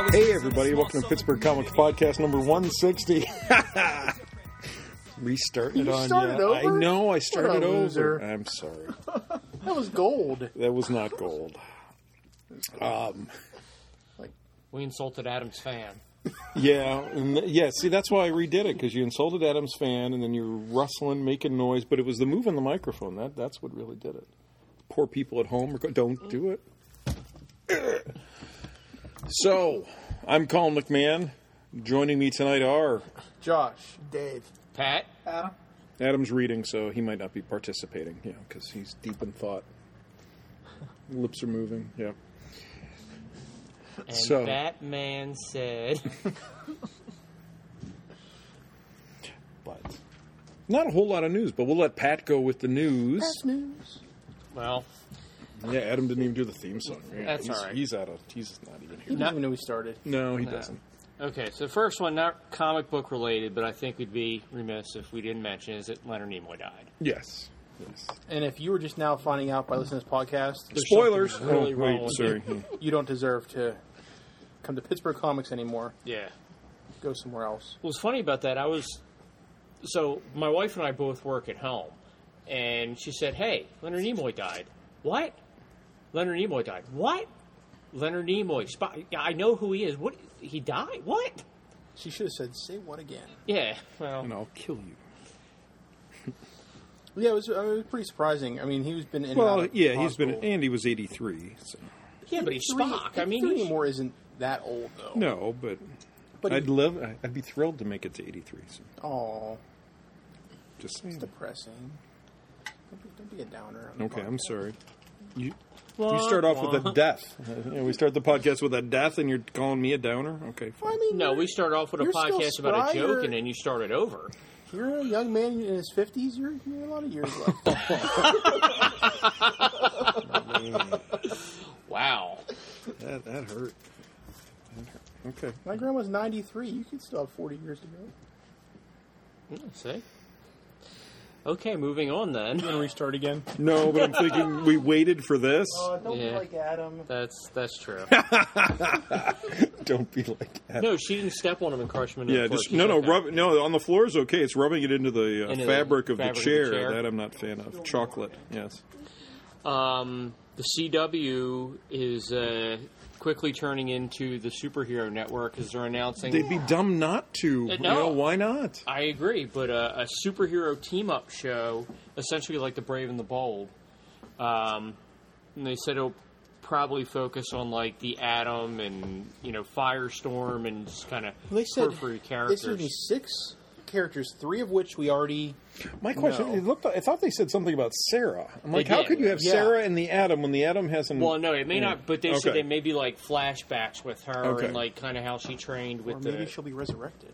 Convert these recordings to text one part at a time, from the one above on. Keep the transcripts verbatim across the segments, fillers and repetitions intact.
Hey everybody, welcome to Pittsburgh Comics Podcast number one sixty. Restarted You on started ya. over? I know, I started What a over. loser. I'm sorry. That was gold. That was not gold. Um, We insulted Adam's fan. yeah, and th- yeah. See, that's why I redid it, because you insulted Adam's fan, and then you're rustling, making noise. But it was the move on the microphone that that's what really did it. Poor people at home, are go- don't do it. So, I'm Colin McMahon. Joining me tonight are Josh, Dave, Pat? Adam. Adam's reading, so he might not be participating. Yeah, because he's deep in thought. Lips are moving. Yeah. And So- Batman said... But not a whole lot of news, but we'll let Pat go with the news. That's news. Well, Yeah, Adam didn't even do the theme song. Yeah, That's he's, all right. He's out of. He's not even He here. didn't even know we started. No, he No. doesn't. okay, so the first one, not comic book related, but I think we'd be remiss if we didn't mention is that Leonard Nimoy died. Yes. Yes. And if you were just now finding out by listening to this podcast, there's Spoilers. something really oh, wrong wait, with sorry. you. You don't deserve to come to Pittsburgh Comics anymore. Yeah. Go somewhere else. What was funny about that, I was... So, my wife and I both work at home, and she said, hey, Leonard Nimoy died. What? Leonard Nimoy died. What? Leonard Nimoy. Spy- I know who he is. What? He died? What? She should have said, say what again? Yeah, well... And I'll kill you. Yeah, it was, I mean, it was pretty surprising. I mean, he's been in and Well, out of yeah, he's been. hospital. And he was eighty-three. So. Yeah, but he's Three- Spock. I mean, three he's- anymore isn't that old, though. No, but, But I'd he- love. I'd be thrilled to make it to eighty-three. So Aw, just it's saying. depressing. Don't be, don't be a downer. on the Okay, I'm podcast. sorry. You. Wah, You start off with wah. a death. You know, we start the podcast with a death, and you're calling me a downer. Okay, Well, fine. I mean, No, you're- we started off with a you're still podcast about a spry, joke, you're- and then you started over. You're a young man in his fifties. You're, you're a lot of years left. Wow. That that hurt. That hurt. Okay. My grandma's ninety-three. You could still have forty years to go. Yeah, see? Okay, moving on then. You want to restart again? No, but I'm thinking we waited for this. don't Yeah. be like Adam. That's that's true. Don't be like that. No, she didn't step on him and crush him into Yeah, the floor. just She's no, no, okay. rub. No, on the floor is okay. It's rubbing it into the uh, Into the fabric, of, fabric the of the chair, chair. that I'm not a fan of. Chocolate, yes. Um, the C W is uh, quickly turning into the superhero network as they're announcing. They'd be dumb not to. Uh, You no. know, why not? I agree, but uh, a superhero team-up show, essentially like The Brave and the Bold. Um, and they said it'll probably focus on like the Atom and you know Firestorm and just kind of They said periphery This characters. would be six characters, three of which we already. My question: No. It looked. I thought they said something about Sarah. I'm like, They how did. could you have Yeah. Sarah and the Atom when the Atom hasn't? Well, no, it may Yeah. not, but they Okay. said there may be like flashbacks with her Okay. and like kind of how she trained with Or maybe the she'll be resurrected.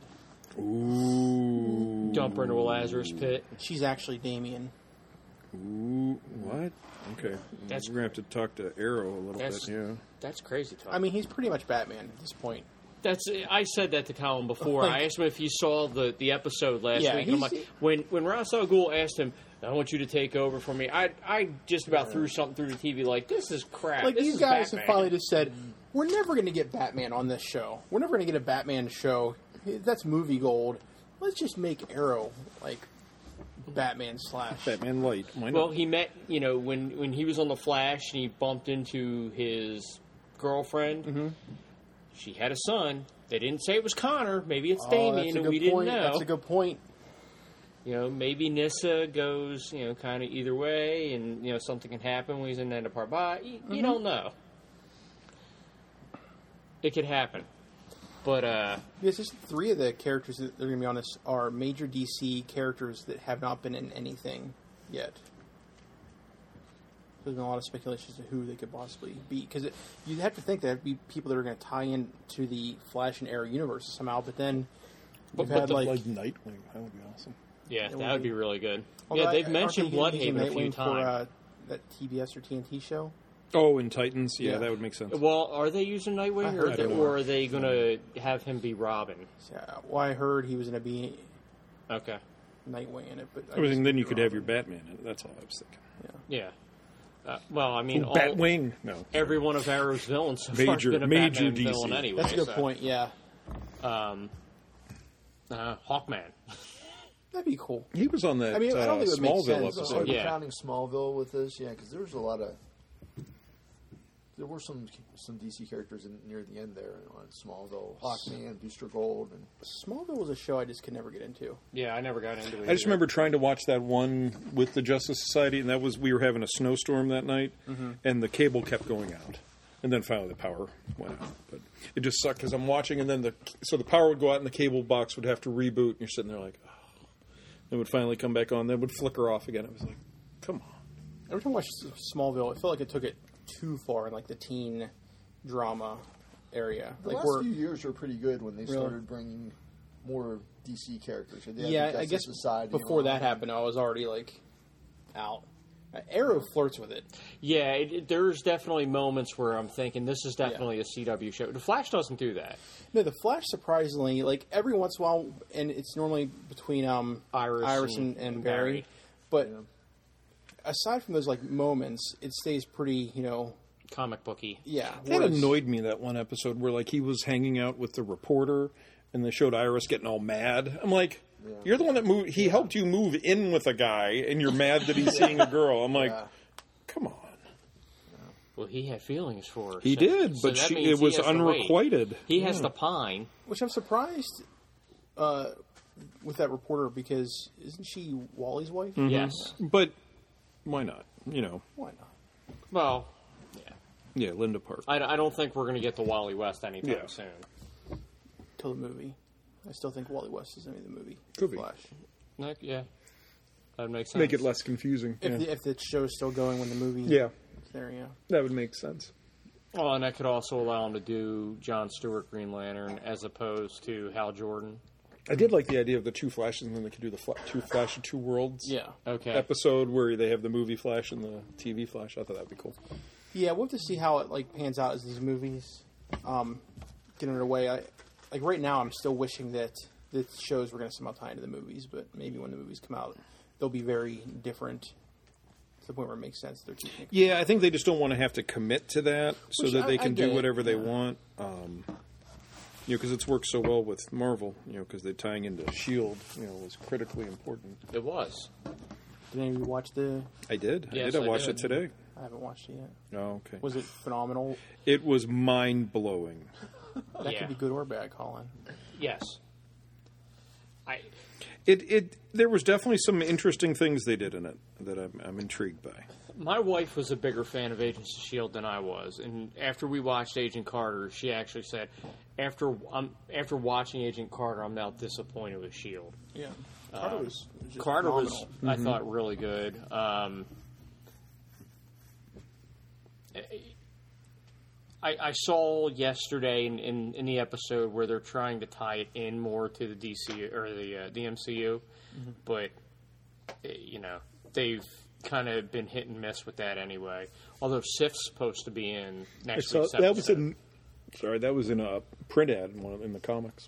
Ooh. dump her into a Lazarus pit. She's actually Damien. Ooh. What? Okay. That's- We're gonna have to talk to Arrow a little That's- bit. Yeah. That's crazy talk. I mean, he's pretty much Batman at this point. That's I said that to Colin before. Like- I asked him if he saw the, the episode last Yeah, week. And I'm he's- like, when when Ra's al Ghul asked him, "I want you to take over for me," I I just about threw something through the T V like, "This is crap." Like, this these is guys Batman. have finally just said, we're never going to get Batman on this show. We're never going to get a Batman show. That's movie gold. Let's just make Arrow, like, Batman slash. Batman Light. Why not? Well, he met you know when when he was on the Flash and he bumped into his girlfriend. Mm-hmm. She had a son. They didn't say it was Connor. Maybe it's Oh, Damien, that's a and good we didn't point. know. That's a good point. You know, maybe Nissa goes, you know, kind of either way, and, you know, something can happen when he's in that part. But you, Mm-hmm. you don't know. It could happen. But, uh, Yes, just three of the characters that are going to be on this are major D C characters that have not been in anything yet. There's been a lot of speculation as to who they could possibly be. Because you have to think that it'd be people that are going to tie in to the Flash and Arrow universe somehow, but then But- you've but had, the- like... like Nightwing. That would be awesome. yeah, It that would would be- be really good. Although yeah, I- they've aren't mentioned they using Bloodhaven a few Nightwing times. For, uh, that T B S or T N T show? Oh, in Titans, yeah, Yeah. that would make sense. Well, are they using I Nightwing, heard or, they or were. are they going to have him be Robin? So, uh, well, I heard he was going to be Okay. Nightwing in it, but I I mean, just then you could could be have your wrong. Batman in it. That's all I was thinking. Yeah. Uh, well, I mean, all, Batwing. No. every one of Arrow's villains so far has Major- been a major Batman D C. villain anyway. That's a good so, point. Yeah, Um, uh, Hawkman. that'd be cool. He was on that I mean, I don't uh, think it would make Smallville sense. So episode. are you Yeah. counting Smallville with this? Yeah, because there was a lot of. There were some some D C characters in, near the end there on Smallville, Hawkman, Booster Gold, and Smallville was a show I just could never get into. Yeah, I never got into it. I just either. remember trying to watch that one with the Justice Society, and that was we were having a snowstorm that night, Mm-hmm. and the cable kept going out, and then finally the power went out. But it just sucked because I'm watching, and then the so the power would go out, and the cable box would have to reboot, and you're sitting there like, oh. It would finally come back on, then it would flicker off again. It was like, come on. Every time I watched Smallville, I felt like it took it too far in like the teen drama area. the like last we're few years were pretty good when they started bringing more D C characters. They had the yeah, I Justice guess Society before and all that happened, I was already like out. Uh, Arrow flirts with it. Yeah, it, it- there's definitely moments where I'm thinking this is definitely a C W show. The Flash doesn't do that. No, the Flash surprisingly, like every once in a while, and it's normally between um, Iris Iris and- and, and and Barry. Barry. But aside from those like moments, it stays pretty, you know, Comic booky. yeah. That whereas- annoyed me, that one episode where like he was hanging out with the reporter, and they showed Iris getting all mad. I'm like, you're the one that moved. He helped you move in with a guy, and you're mad that he's seeing a girl. I'm like, Yeah. come on. Well, he had feelings for her. He so- did, so but that she, means it he was has to wait. unrequited. He has to pine. Which I'm surprised uh, with that reporter because isn't she Wally's wife? Yes. But why not? You know, Why not? Well, yeah. yeah, Linda Park. I, I don't think we're going to get to Wally West anytime Yeah. soon. Till the movie. I still think Wally West is going to be the movie. Could be. Flash. Like, yeah. That makes sense. Make it less confusing. If, yeah. the, if the show's still going when the movie yeah, is there, yeah. that would make sense. Well, and that could also allow him to do John Stewart Green Lantern as opposed to Hal Jordan. I did like the idea of the two Flashes, and then they could do the fla- two Flash of Two Worlds Yeah. Okay. episode where they have the movie Flash and the T V Flash. I thought that'd be cool. Yeah, we'll have to see how it like pans out as these movies um, get underway. I, like right now, I'm still wishing that the shows were going to somehow tie into the movies, but maybe when the movies come out, they'll be very different to the point where it makes sense. They're keeping it. Yeah, I think they just don't want to have to commit to that so Which that I- they I can get do it, whatever they yeah. want. Um, you know, because it's worked so well with Marvel. You know, because they're tying into Shield. You know, was critically important. It was. Did any of you watch the? I did. I Yes, did. I I watched did. it today. I haven't watched it yet. Oh, okay. Was it phenomenal? It was mind blowing. That Yeah. could be good or bad, Colin. Yes. I. It it there was definitely some interesting things they did in it that I'm, I'm intrigued by. My wife was a bigger fan of Agents of S H I E L D than I was, and after we watched Agent Carter, she actually said, "After um, after watching Agent Carter, I'm now disappointed with S H I E L D." Yeah, Carter was, was just Carter was, phenomenal. I thought, really good. Um, I, I saw yesterday in, in, in the episode where they're trying to tie it in more to the D C or the uh, the M C U, but eh, you know they've kind of been hit and miss with that anyway. Although Sif's supposed to be in next So week's that was episode. in sorry that was in a print ad in one of, in the comics.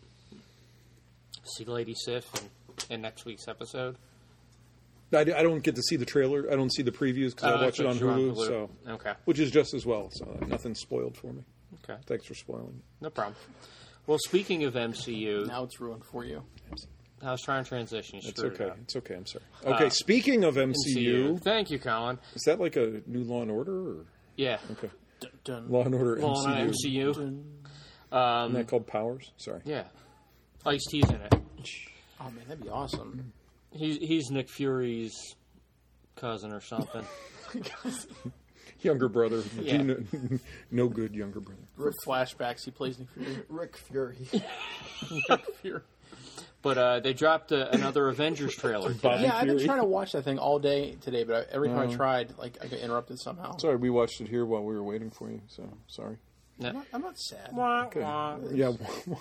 See Lady Sif in, in next week's episode. I, I don't get to see the trailer. I don't see the previews because Oh, I watch it on that's what Hulu, you're on so Okay, which is just as well. So nothing's spoiled for me. okay, Thanks for spoiling. no problem. Well, speaking of M C U, Now it's ruined for you. I was trying to transition. You It's screwed okay. it up. It's okay. I'm sorry. Okay. speaking of M C U, Thank you, Colin. is that like a new Law and Order? Or? Yeah. Okay. Dun, dun. Law and Order Well, on M C U. M C U. Dun. Isn't that called Powers? Sorry. Yeah. Ice-T's in it. Oh man, that'd be awesome. He's, he's Nick Fury's cousin or something. Younger brother. Yeah. No, no good younger brother. For flashbacks, he plays Nick Fury. Rick Fury. Fury. But uh, they dropped uh, another Avengers trailer. Bob- today. Yeah, I've been Fury. trying to watch that thing all day today, but I, every time I tried, like I got interrupted somehow. Sorry, we watched it here while we were waiting for you. So sorry. No. I'm not, I'm not sad. Wah, Okay. wah. Yeah.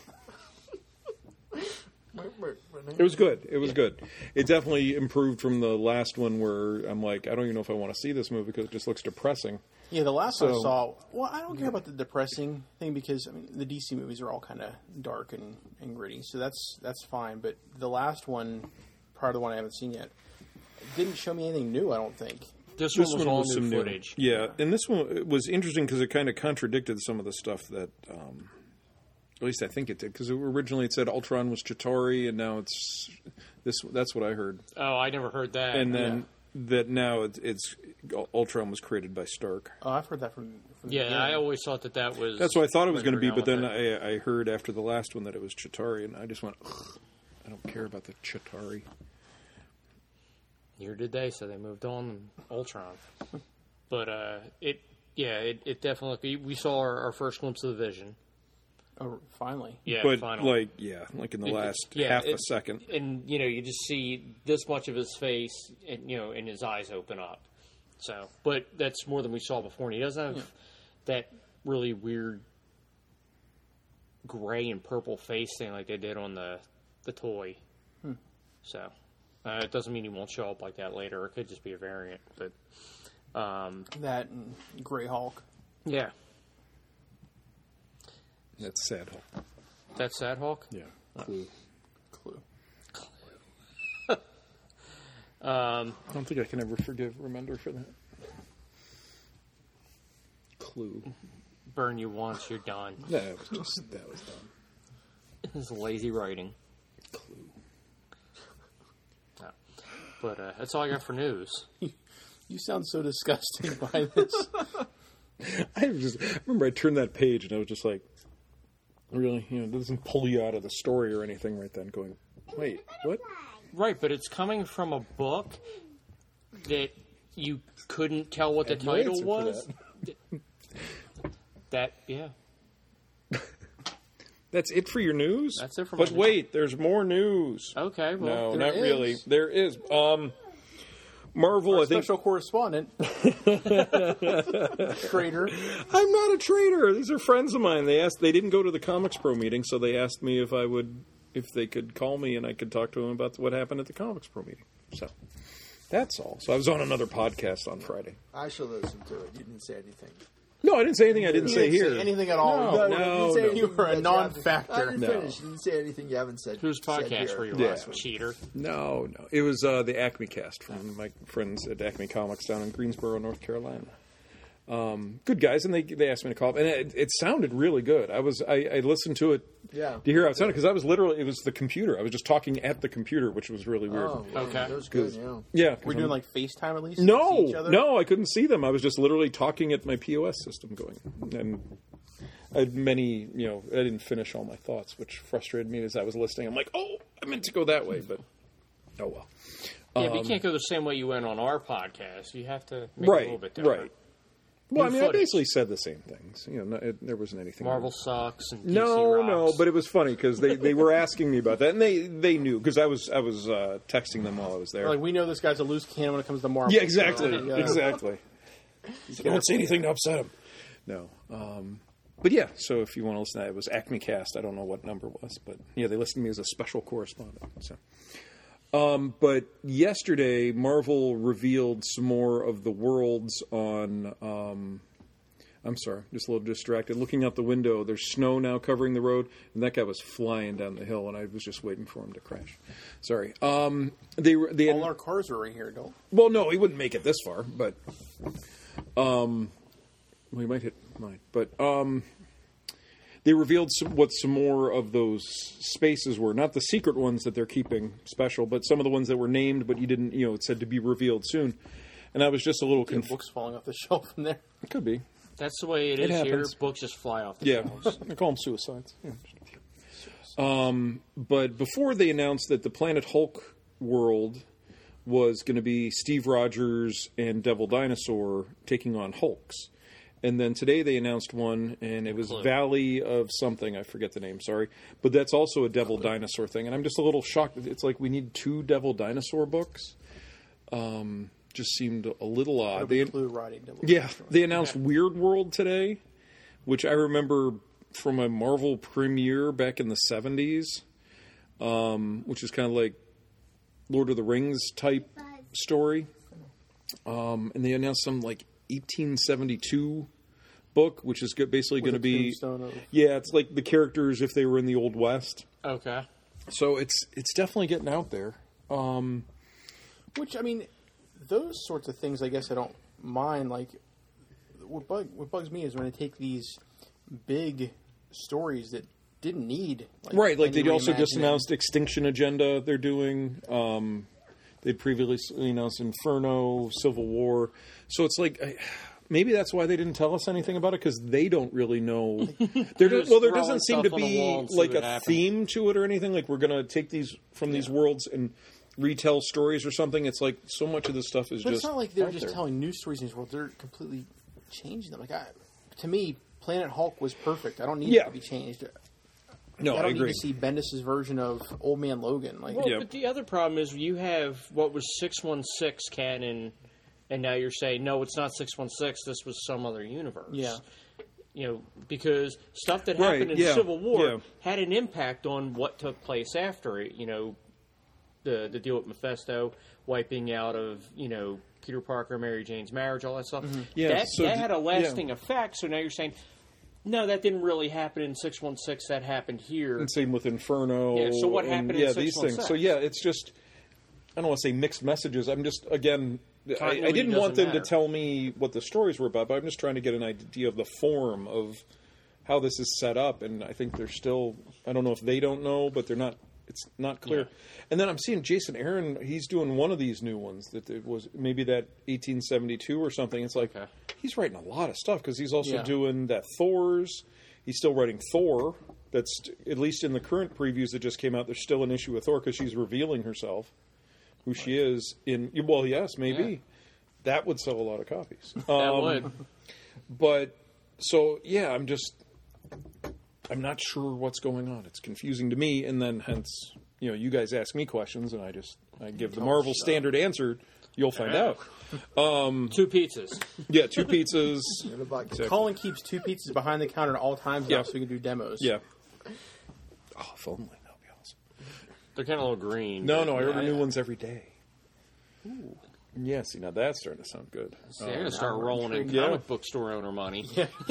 Wait, wait, wait. It was good. It was good. It definitely improved from the last one where I'm like, I don't even know if I want to see this movie because it just looks depressing. Yeah, the last one I So- saw. Well, I don't care about the depressing thing because I mean the D C movies are all kind of dark and, and gritty, so that's that's fine. But the last one, prior to the one I haven't seen yet, didn't show me anything new. I don't think This, This one was one all was new some new footage. Yeah, and this one was interesting because it kind of contradicted some of the stuff that, um, at least I think it did. Because originally it said Ultron was Chitauri, and now it's this. That's what I heard. Oh, I never heard that. And then that now it's, it's Ultron was created by Stark. Oh, I've heard that from. from the yeah, beginning. I always thought that that was. That's what I thought it was where going to they be, were but then going with I, I heard after the last one that it was Chitauri, and I just went, ugh, I don't care about the Chitauri. it. Neither did they, so they moved on to Ultron. But uh, it, yeah, it, it definitely. We saw our, our first glimpse of the Vision. Oh, finally. Yeah, but finally. like, yeah, like in the It- last yeah, half it- a second. And you know, you just see this much of his face, and you know, and his eyes open up. So, but that's more than we saw before. And he doesn't have Yeah. that really weird gray and purple face thing like they did on the the toy. Hmm. So, uh, it doesn't mean he won't show up like that later. It could just be a variant. But um, That and Grey Hulk. yeah, That's sad. Hulk. that's Sad Hulk. Yeah. Clue. Clue. Um, I don't think I can ever forgive Remender for that. Clue. burn you once, you're done. That was just that was dumb. It's lazy writing. Clue. No. But uh, that's all I got for news. You sound so disgusting by this. I was just I remember I turned that page and I was just like, really, you know, it doesn't pull you out of the story or anything right then. Going, wait, what? Right, but it's coming from a book that you couldn't tell what the And no title answer for was. That, yeah. That's it for your news? That's it for But my wait, there's more news. Okay, well, No, there not is. really. There is. Um, Marvel, Our I think. special correspondent. Trader. I'm not a traitor. These are friends of mine. They asked. They didn't go to the Comics Pro meeting, so they asked me if I would, if they could call me and I could talk to them about what happened at the Comics Pro meeting. So that's all. So I was on another podcast on Friday. I should listen to it. You didn't say anything. No, I didn't say anything I didn't You say didn't here. say anything at all. No, You- no, you didn't no. say anything You were a that you non-factor. haven't- I didn't No. finish. You didn't say anything you haven't said. whose said podcast here were you Yeah. last week? Cheater. No, no. It was uh, the Acme Cast from my friends at Acme Comics down in Greensboro, North Carolina. Um, good guys, and they they asked me to call up, and it, it sounded really good. I was I, I listened to it Yeah. to hear how it sounded because I was literally it was the computer. I was just talking at the computer, which was really weird. Oh, well, Okay. that was good. Yeah. Yeah, 'cause We're doing I'm- like FaceTime at least? no, See each other? no, I couldn't see them. I was just literally talking at my P O S system going, and I had many, you know, I didn't finish all my thoughts, which frustrated me as I was listening. I'm like, oh, I meant to go that way, but oh well. Yeah, Um, but you can't go the same way you went on our podcast. You have to make it a Right, little bit different. right. Well, I New mean, I footage. basically said the same things. You know, no, it, there wasn't anything. Marvel sucks and D C No, rocks. no, but it was funny because they, they were asking me about that, and they, they knew because I was I was uh, texting them while I was there. Like, we know this guy's a loose cannon when it comes to Marvel. yeah, exactly, So, yeah. exactly. I won't say anything to upset him. No, um, but yeah. So if you want to listen to that, it was Acme Cast. I don't know what number it was, but yeah, they listed me as a special correspondent. So, um, but yesterday, Marvel revealed some more of the worlds on. Um, I'm sorry, just a little distracted. Looking out the window, there's snow now covering the road, and that guy was flying down the hill, and I was just waiting for him to crash. Sorry. Um, they were they had, All our cars are right here, don't well, no, he wouldn't make it this far, but um, well, he might hit mine. But um, they revealed some, what some more of those spaces were. Not the secret ones that they're keeping special, but some of the ones that were named, but you didn't, you know, it said to be revealed soon. And I was just a little There are confused. books falling off the shelf in there. It could be. That's the way it It is here. happens. Books just fly off the Yeah, shelves. I call them suicides. Yeah, just a few. Um, but before they announced that the Planet Hulk world was going to be Steve Rogers and Devil Dinosaur taking on Hulks. And then today they announced one, and it was Clue. Valley of something. I forget the name, sorry. But that's also a Devil Dinosaur thing. And I'm just a little shocked. It's like we need two Devil Dinosaur books. Um, just seemed a little odd. It'll They, be Clue riding Devil yeah, Dinosaur. they announced Weird World today, which I remember from a Marvel premiere back in the seventies, um, which is kind of like Lord of the Rings type story. Um, and they announced some like eighteen seventy-two book, which is go- basically going to a be tombstone of- yeah, it's like the characters if they were in the Old West. Okay. So it's it's definitely getting out there. Um, Which, I mean, those sorts of things, I guess I don't mind. Like, what, bug, what bugs me is when they take these big stories that didn't need, like, Right, like any they also just reimagining. announced Extinction Agenda they're doing. Um, they'd previously announced Inferno, Civil War. So it's like, I, maybe that's why they didn't tell us anything about it, because they don't really know. There, Just well, there throwing doesn't seem to stuff on the be wall and see like what a happens. theme to it or anything. Like we're going to take these from these worlds and retell stories or something. It's like so much of this stuff is But just it's not like they're out just there. telling news stories in these worlds. They're completely changing them. Like, I, to me, Planet Hulk was perfect. I don't need Yeah. it to be changed. No, I I don't need agree. to see Bendis' version of Old Man Logan. Like, Well, Yeah. but the other problem is you have what was six one six canon, and now you're saying, no, it's not six one six, this was some other universe. Yeah. You know, because stuff that Right, happened in yeah, Civil War yeah. had an impact on what took place after it. You know, the the deal with Mephisto, wiping out of, you know, Peter Parker, Mary Jane's marriage, all that stuff. Yeah, that so that d- had a yeah. lasting effect, so now you're saying, no, that didn't really happen in six one six, that happened here. And same with Inferno. Yeah, so what and, happened in Yeah, these things. six one six? So yeah, it's just I don't want to say mixed messages. I'm just again, I, I Continuity didn't want doesn't them to matter. tell me what the stories were about, but I'm just trying to get an idea of the form of how this is set up. And I think they're still. I don't know if they don't know, but they're not. It's not clear. Yeah. And then I'm seeing Jason Aaron. He's doing one of these new ones that it was maybe that eighteen seventy-two or something. It's like Okay. he's writing a lot of stuff because he's also Yeah. doing that Thor's. He's still writing Thor. That's at least in the current previews that just came out. There's still an issue with Thor because she's revealing herself, who she is. In well, yes, maybe Yeah. that would sell a lot of copies. That Um, would. But so yeah, I'm just I'm not sure what's going on. It's confusing to me, and then hence you know you guys ask me questions, and I just I give the Marvel standard answer. You'll find Yeah. out. Um, Two pizzas. yeah, two pizzas. And a vodka. Exactly. Colin keeps two pizzas behind the counter at all times Yeah. now, so we can do demos. Yeah. Oh, if only that would be awesome. They're kind of a little green. No, but- no, I order Yeah, new yeah. ones every day. Ooh. Yeah, see, now that's starting to sound good. See, I'm going to start we're rolling in Yeah. comic book store owner money.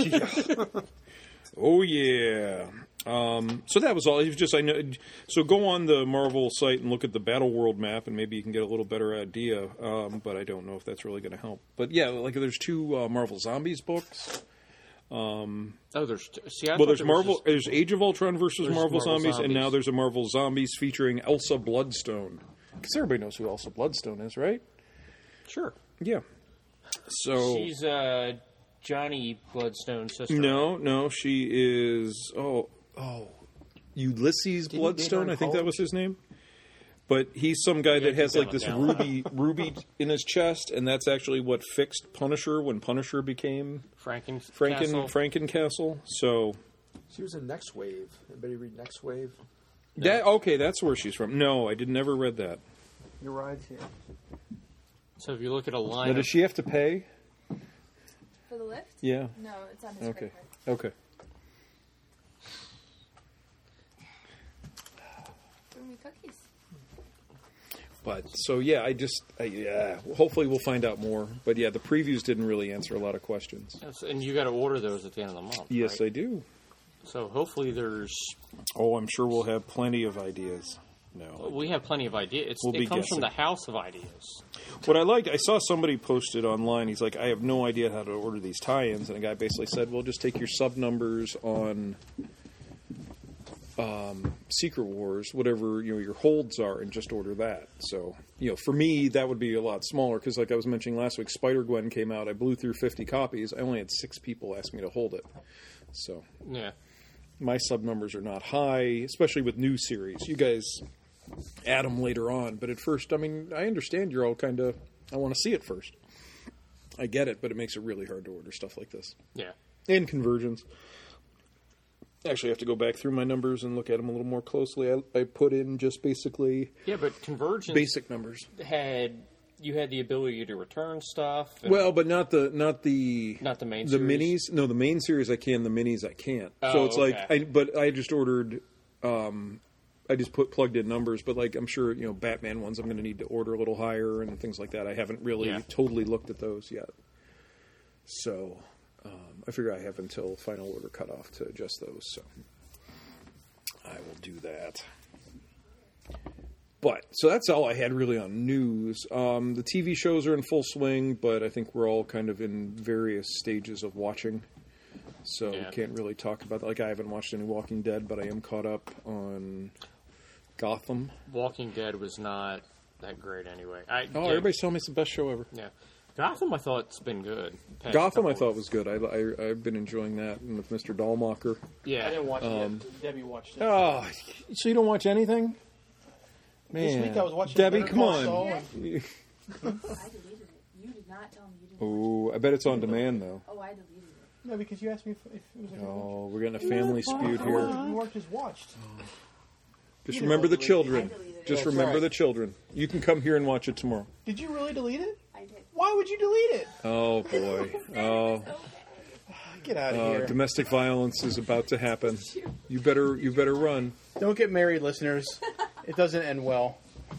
Oh yeah. Um, so that was all. It was just I know. So go on the Marvel site and look at the Battle World map, and maybe you can get a little better idea. Um, but I don't know if that's really going to help. But yeah, like there's two uh, Marvel Zombies books. Oh, there's t- see. I Well, thought there's there was Marvel. just- There's Age of Ultron versus There's Marvel, Marvel Zombies, and now Zombies. there's a Marvel Zombies featuring Elsa Bloodstone. Because everybody knows who Elsa Bloodstone is, right? Sure. Yeah. So She's uh, Johnny Bloodstone's sister. no, no, she is. Oh, oh, Ulysses Didn't he date her Bloodstone. in I think that college? was his name. But he's some guy that keep has like that this one down. ruby, ruby in his chest, and that's actually what fixed Punisher when Punisher became Franken Franken Castle. Frankencastle. So She was in Next Wave. Anybody read Next Wave? that okay, that's where she's from. No, I did never read that. Your ride's here. So if you look at a Now, line, does she have to pay? For the lift? Yeah. No, it's on his Okay. credit card. Okay. Bring me cookies. But so yeah, I just I, yeah. Hopefully we'll find out more. But yeah, the previews didn't really answer a lot of questions. Yes, and you got to order those at the end of the month. Yes, right? I do. So hopefully there's. Oh, I'm sure we'll have plenty of ideas. No. We have plenty of ideas. It's, We'll it be comes guessing. from the house of ideas. What I liked, I saw somebody posted online. He's like, I have no idea how to order these tie-ins, and a guy basically said, "Well, just take your sub numbers on um, Secret Wars, whatever you know your holds are, and just order that." So, you know, for me, that would be a lot smaller because, like I was mentioning last week, Spider Gwen came out. I blew through fifty copies. I only had six people ask me to hold it. So, Yeah. my sub numbers are not high, especially with new series. You guys add them later on, but at first, I mean, I understand you're all kind of, I want to see it first. I get it, but it makes it really hard to order stuff like this. Yeah. And conversions. Actually, I have to go back through my numbers and look at them a little more closely. I, I put in just basically Yeah, but Convergence basic numbers. had you had the ability to return stuff. and- Well, but not the not the Not the main the series? minis. No, the main series I can. The minis I can't. so Oh, it's like, okay. I, but I just ordered. Um, I just put plugged in numbers, but like I'm sure you know Batman ones I'm going to need to order a little higher and things like that. I haven't really Yeah. totally looked at those yet. So um, I figure I have until final order cutoff to adjust those. So I will do that. But, so that's all I had really on news. Um, the T V shows are in full swing, but I think we're all kind of in various stages of watching. So Yeah. we can't really talk about that. Like, I haven't watched any Walking Dead, but I am caught up on Gotham. Walking Dead was not that great anyway. I, Oh, yeah, everybody's telling me it's the best show ever. Yeah. Gotham, I thought it's been good. Past Gotham, I couple thought was good. I, I, I've been enjoying that, and with Mister Dahlmacher. Yeah. I didn't watch it Um, yet. Debbie watched it. Oh, so you don't watch anything? Man, This week I was watching Debbie, Better come Call on. Saul. I deleted it. You did not tell me you didn't. Oh, I bet it's on demand though. Oh, I deleted it. No, because you asked me if, if it was like Oh, we're getting a family feud a here. You weren't just watched. Just You remember the deleted it. children. I deleted it. Just That's remember right. the children. You can come here and watch it tomorrow. Did you really delete it? I did. Why would you delete it? Oh boy. Oh, Okay. Get out of uh, here. domestic violence is about to happen. You better, you better run. Don't get married, listeners. It doesn't end well.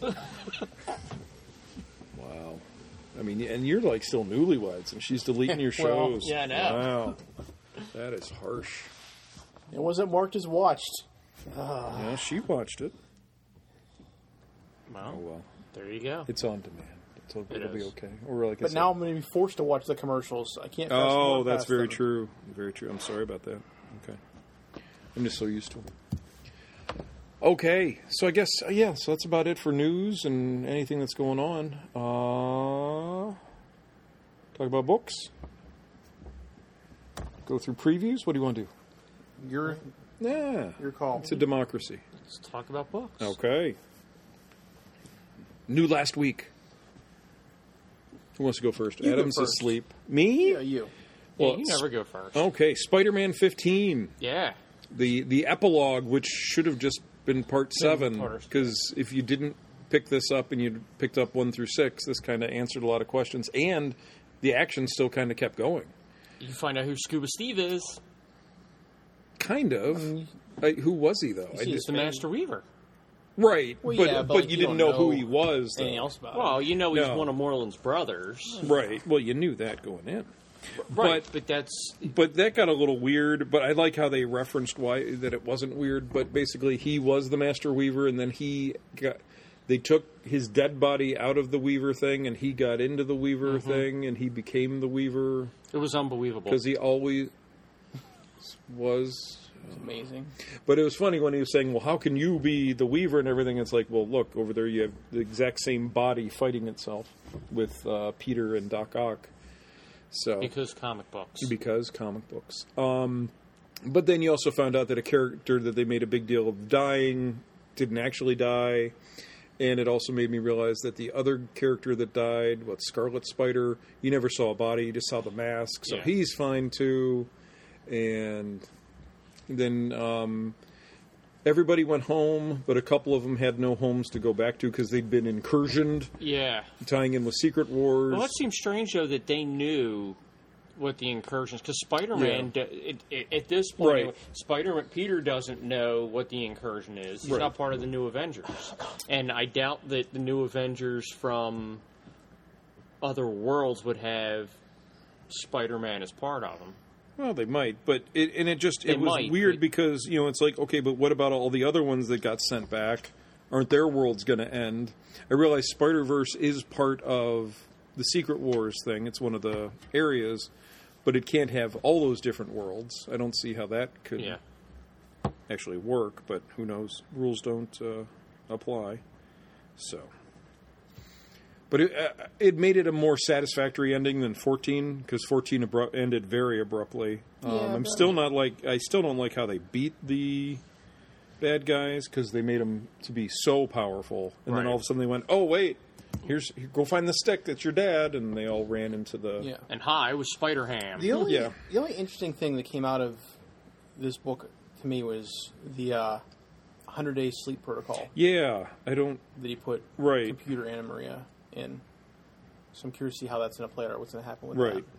Wow. I mean, and you're like still newlyweds, and she's deleting your Well, shows. yeah, I know. Wow. That is harsh. It wasn't marked as watched. Yeah, she watched it. Well, Oh well. there you go. It's on demand. It'll, It it'll be is. okay. Or like I But said- now I'm going to be forced to watch the commercials. I can't. fast Oh, forward that's past very them. true. Very true. I'm sorry about that. Okay. I'm just so used to it. Okay, so I guess, uh, yeah, so that's about it for news and anything that's going on. Uh, talk about books. Go through previews. What do you want to do? Your Yeah. your call. It's a democracy. Let's talk about books. Okay. New last week. Who wants to go first? You go Adam's first. asleep. Me? Yeah, you. Yeah, Well, you never go first. Okay, Spider-Man fifteen. Yeah. The the epilogue, which should have just been part seven, part- because if you didn't pick this up and you picked up one through six, this kind of answered a lot of questions, and the action still kind of kept going. You find out who Scuba Steve is. Kind of. I, who was he though? I see did- He's the Master Weaver. right, Well, but yeah, but, but, like, you, you didn't don't know, who know he was. Though. Anything else about Well, it? you know he's No. one of Moreland's brothers. Right. Well, you knew that going in. Right, But but that's... But that got a little weird. But I like how they referenced why that it wasn't weird. But basically, he was the Master Weaver, and then he got. They took his dead body out of the Weaver thing, and he got into the Weaver Mm-hmm. thing, and he became the Weaver It was unbelievable. because he always was. It's amazing. But it was funny when he was saying, "Well, how can you be the Weaver and everything?" It's like, well, look over there. You have the exact same body fighting itself with uh, Peter and Doc Ock. So Because comic books. because comic books. Um, but then you also found out that a character that they made a big deal of dying didn't actually die. And it also made me realize that the other character that died, what, Scarlet Spider, you never saw a body, you just saw the mask. So Yeah. he's fine too. And then um, everybody went home, but a couple of them had no homes to go back to because they'd been incursioned, Yeah. tying in with Secret Wars. Well, that seems strange, though, that they knew what the incursions... Because Spider-Man, do- it, it, at this point, Right. anyway, Spider-Man, Peter doesn't know what the incursion is. He's Right. not part of the New Avengers. And I doubt that the New Avengers from other worlds would have Spider-Man as part of them. Well, they might, but it and it just They it was might, weird but- because you know it's like, okay, but what about all the other ones that got sent back? Aren't their worlds going to end? I realize Spider Verse is part of the Secret Wars thing. It's one of the areas, but it can't have all those different worlds. I don't see how that could Yeah. actually work, but who knows? Rules don't uh, apply. So, but it, uh, it made it a more satisfactory ending than fourteen because fourteen abru- ended very abruptly. Um, Yeah, I'm but- still not like I still don't like how they beat the bad guys because they made them to be so powerful, and then Right. all of a sudden they went, "Oh wait, here's here, go find the stick. That's your dad," and they all ran into the Yeah. And hi was Spider-Ham. The only Yeah. the only interesting thing that came out of this book to me was the uh, hundred Day Sleep Protocol yeah. I don't that he put right. computer Anna Maria in. So I'm curious to see how that's going to play out. What's going to happen with Right. that?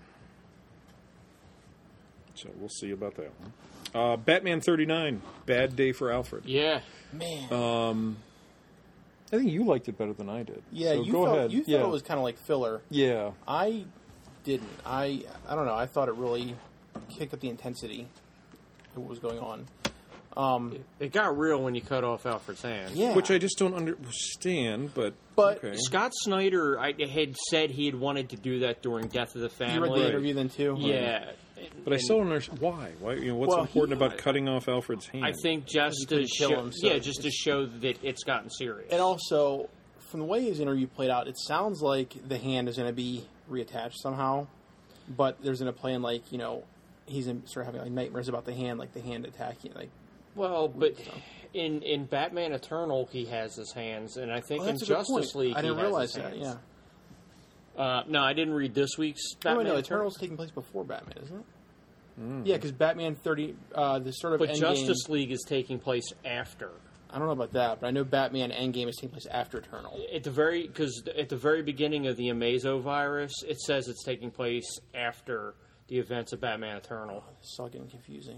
So we'll see about that one. Uh, Batman thirty-nine, Bad Day for Alfred. Yeah. Man, Um, I think you liked it better than I did. yeah, so you go felt ahead. you thought yeah. it was kind of like filler. Yeah, I didn't. I I don't know. I thought it really kicked up the intensity of what was going on. Um, It got real when you cut off Alfred's hand. yeah, Which I just don't understand, but, But okay. Scott Snyder I, had said he had wanted to do that during Death of the you read Family. the interview then too. Yeah. But I And still don't understand why. Why? You know, what's Well, important he- about cutting off Alfred's hand? I think just he to couldn't kill show, him, so yeah, just to it's- show that it's gotten serious. And also, from the way his interview played out, it sounds like the hand is going to be reattached somehow. But there's going to play in like you know, he's in, sort of having like nightmares about the hand, like the hand attacking, like. Well, but in in Batman Eternal, he has his hands, and I think Oh, in that's a good Justice point. League, I didn't he has realize his that. hands. Yeah. Uh, no, I didn't read this week's Oh, Batman wait, no, Eternal. Eternal's taking place before Batman, isn't it? Yeah, because Batman thirty, uh, the sort of But Endgame, Justice League is taking place after. I don't know about that, but I know Batman Endgame is taking place after Eternal. At the very because at the very beginning of the Amazo virus, it says it's taking place after the events of Batman Eternal. This is all getting confusing.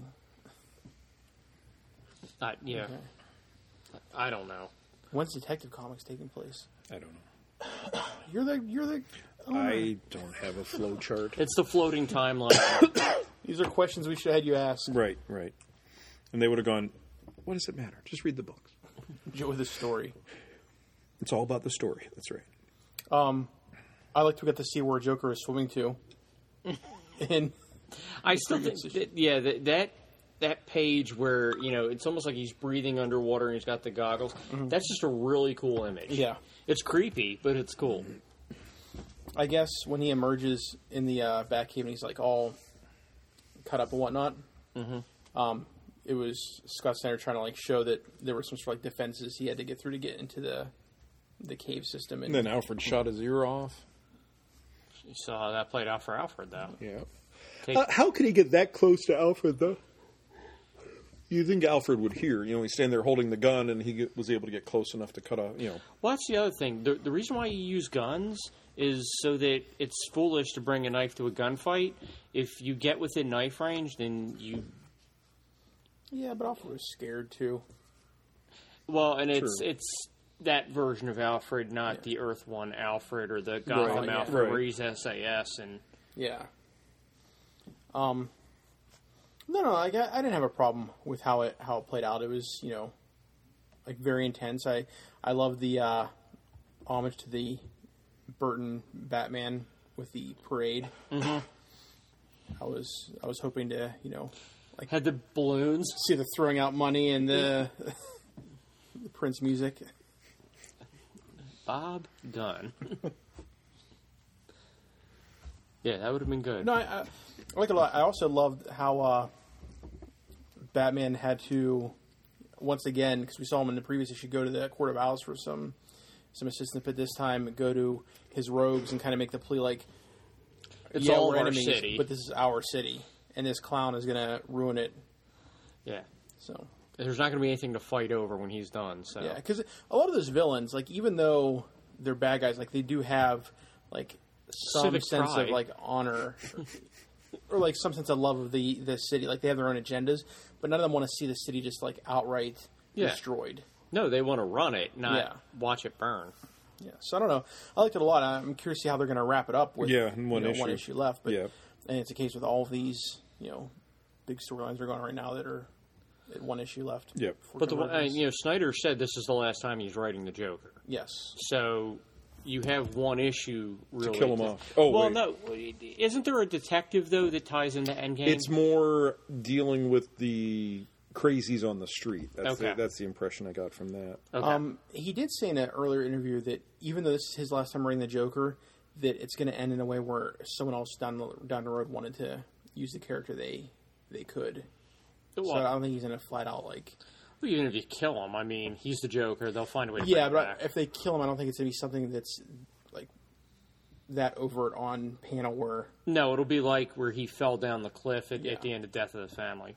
Uh, yeah, Okay. I don't know. When's Detective Comics taking place? I don't know. You're the you're the. oh, I don't have a flow chart. It's the floating timeline. These are questions we should have had you ask. Right, right. And they would have gone, what does it matter? Just read the books. Enjoy the story. It's all about the story. That's right. Um, I like to get to see where Joker is swimming to. And I still think, previous issue. that, yeah, that, that that page where you know it's almost like he's breathing underwater and he's got the goggles. That's just a really cool image. Yeah. it's creepy, but it's cool. I guess when he emerges in the uh, Batcave and he's like all cut up and whatnot, mm-hmm. um, it was Scott Snyder trying to like show that there were some sort of like defenses he had to get through to get into the the cave system. And, And then Alfred shot his ear off. You saw how that played out for Alfred, though. Yeah. Take- Uh, how could he get that close to Alfred, though? You think Alfred would hear? You know, he's standing there holding the gun, and he get, was able to get close enough to cut off. You know, Well, that's the other thing. The, the reason why you use guns is so that it's foolish to bring a knife to a gunfight. If you get within knife range, then you... yeah, but Alfred was scared too. Well, and it's True. it's that version of Alfred, not the Earth One Alfred or the Gotham Right, yeah. Alfred Right. where he's S A S. And Yeah. Um. No, no, like, I, I didn't have a problem with how it how it played out. It was, you know, like very intense. I I love the uh, homage to the Burton Batman with the parade. Mm-hmm. I was I was hoping to, you know, like had the balloons. see the throwing out money and the, the Prince music. Bob Gunn. Yeah, that would have been good. No, I, I, I like it a lot. I also loved how uh, Batman had to, once again, because we saw him in the previous issue, go to the Court of Owls for some some assistance, but this time go to his rogues and kind of make the plea like, It's yeah, all we're of our enemies, city. but this is our city, and this clown is going to ruin it. Yeah. So There's not going to be anything to fight over when he's done. So yeah, because a lot of those villains, like even though they're bad guys, like they do have like some Civic sense pride. of like honor, or like some sense of love of the the city. Like they have their own agendas, but none of them want to see the city just like outright Yeah. destroyed. No, they want to run it, not Yeah. watch it burn. Yeah, so I don't know. I liked it a lot. I'm curious to see how they're going to wrap it up with Yeah, in one you know, one issue. issue left. But Yeah. and it's a case with all of these, you know, big storylines that are going on right now that are at one issue left. Yep. before But the one- uh, convergence. you know, Snyder said this is the last time he's writing the Joker. yes, So you have one issue really kill him off. Oh, well, wait. no, isn't there a detective though that ties into Endgame? It's more dealing with the crazies on the street. That's, Okay. the, that's the impression I got from that. okay. Um, he did say in an earlier interview that even though this is his last time writing the Joker, that it's going to end in a way where someone else down the down the road wanted to use the character they they could. Well, so I don't think he's going to flat out like. even if you kill him, I mean, he's the Joker. They'll find a way to Yeah, bring but him back. if they kill him, I don't think it's going to be something that's like that overt on panel where. No, it'll be like where he fell down the cliff at, Yeah. at the end of Death of the Family.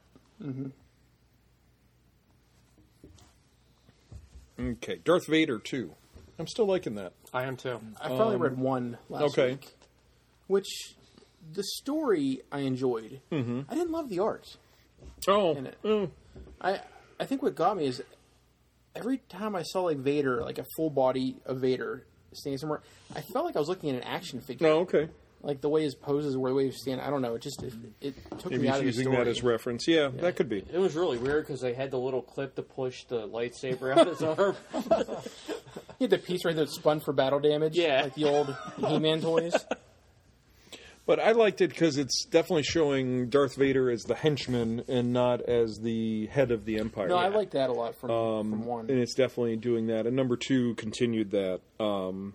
Okay. Darth Vader, too. I'm still liking that. I am too. I finally read one last Um, okay. week, which the story I enjoyed. Mm-hmm. I didn't love the art Oh. in it. oh. I I think what got me is every time I saw like Vader, like a full body of Vader standing somewhere, I felt like I was looking at an action figure. Oh, okay. Like the way his poses were, the way he was standing. I don't know. It just it, it took Maybe me he's out of the using story. that as reference. Yeah, that could be. It was really weird because they had the little clip to push the lightsaber out his arm. He had the piece right there that spun for battle damage. Yeah. Like the old He-Man toys. But I liked it because it's definitely showing Darth Vader as the henchman and not as the head of the Empire. No, I like that a lot from, from one. And it's definitely doing that. And number two continued that. Um,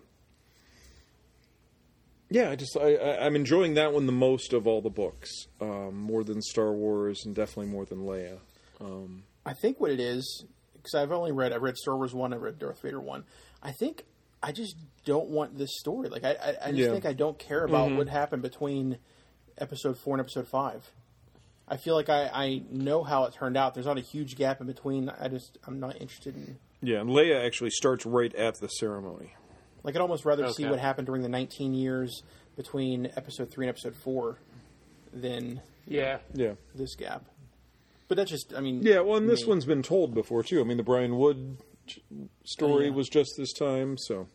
yeah, I just I, I, I'm enjoying that one the most of all the books, um, more than Star Wars and definitely more than Leia. Um, I think what it is, because I've only read, I've read Star Wars one, I've read Darth Vader one. I think I just don't want this story. Like I, I, I just Yeah. think I don't care about what happened between Episode four and Episode five. I feel like I, I know how it turned out. There's not a huge gap in between. I just I'm not interested in. yeah, and Leia actually starts right at the ceremony. Like I'd almost rather see Okay. what happened during the nineteen years between Episode three and Episode four than Yeah. Yeah. this gap. But that's just, I mean... Yeah, well, and this me. one's been told before, too. I mean, the Brian Wood story Yeah. was just this time, so...